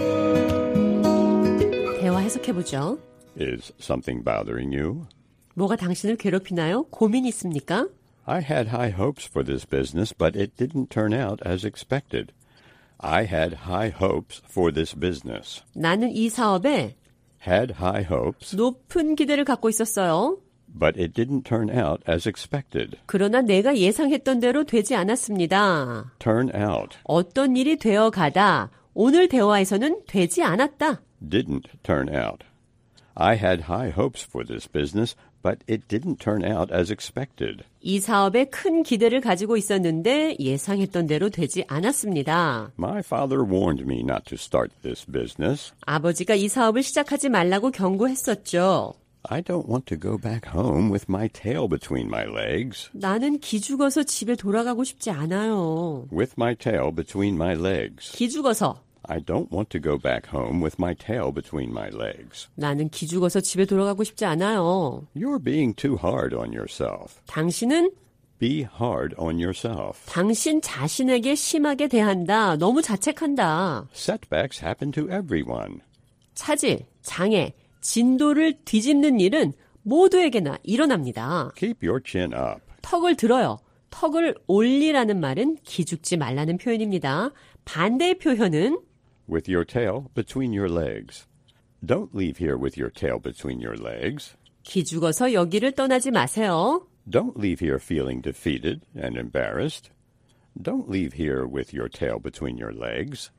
Speaker 20: 대화 해석해보죠.
Speaker 21: Is something bothering you?
Speaker 20: 뭐가 당신을 괴롭히나요? 고민이 있습니까?
Speaker 21: I had high hopes for this business, but it didn't turn out as expected. I had high hopes for this business.
Speaker 20: 나는 이 사업에
Speaker 21: had high hopes,
Speaker 20: 높은 기대를 갖고 있었어요.
Speaker 21: But it didn't turn out as expected.
Speaker 20: 그러나 내가 예상했던 대로 되지 않았습니다.
Speaker 21: Turn out.
Speaker 20: 어떤 일이 되어 가다. 오늘 대화에서는 되지 않았다.
Speaker 21: Didn't turn out. I had high hopes for this business, but it didn't turn out as expected.
Speaker 20: 이 사업에 큰 기대를 가지고 있었는데 예상했던 대로 되지 않았습니다.
Speaker 21: My father warned me not to start this business.
Speaker 20: 아버지가 이 사업을 시작하지 말라고 경고했었죠.
Speaker 21: I don't want to go back home with my tail between my legs.
Speaker 20: 나는 기죽어서 집에 돌아가고 싶지 않아요.
Speaker 21: With my tail between my legs.
Speaker 20: 기죽어서.
Speaker 21: I don't want to go back home with my tail between my legs.
Speaker 20: 나는 기죽어서 집에 돌아가고 싶지 않아요.
Speaker 21: You're being too hard on yourself.
Speaker 20: 당신은
Speaker 21: Be hard on yourself.
Speaker 20: 당신 자신에게 심하게 대한다. 너무 자책한다.
Speaker 21: Setbacks happen to everyone.
Speaker 20: 차질, 장애, 진도를 뒤집는 일은 모두에게나 일어납니다.
Speaker 21: Keep your chin up.
Speaker 20: 턱을 들어요. 턱을 올리라는 말은 기죽지 말라는 표현입니다. 반대의 표현은
Speaker 21: With your tail between your legs. Don't leave here with your tail between your legs.
Speaker 20: 기죽어서 여기를 떠나지 마세요.
Speaker 21: Don't leave here feeling defeated and embarrassed. Don't leave here with your tail between your legs.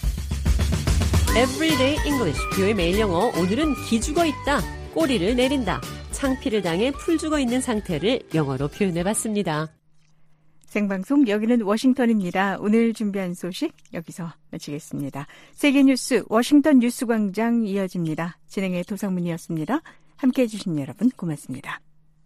Speaker 20: Everyday English, 비오의 매일 영어. 오늘은 기죽어 있다, 꼬리를 내린다, 창피를 당해 풀 죽어 있는 상태를 영어로 표현해봤습니다.
Speaker 6: 생방송 여기는 워싱턴입니다. 오늘 준비한 소식 여기서 마치겠습니다. 세계뉴스 워싱턴 뉴스광장 이어집니다. 진행의 도상문이었습니다. 함께해 주신 여러분 고맙습니다.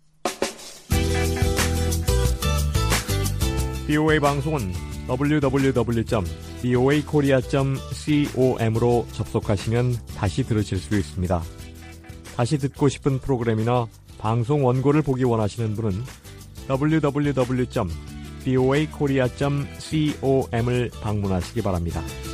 Speaker 1: 비오에이 방송은 더블유 더블유 더블유 점 비오에이 코리아 점 com으로 접속하시면 다시 들으실 수 있습니다. 다시 듣고 싶은 프로그램이나 방송 원고를 보기 원하시는 분은 더블유 더블유 더블유 점 비오에이 코리아 점 com을 방문하시기 바랍니다.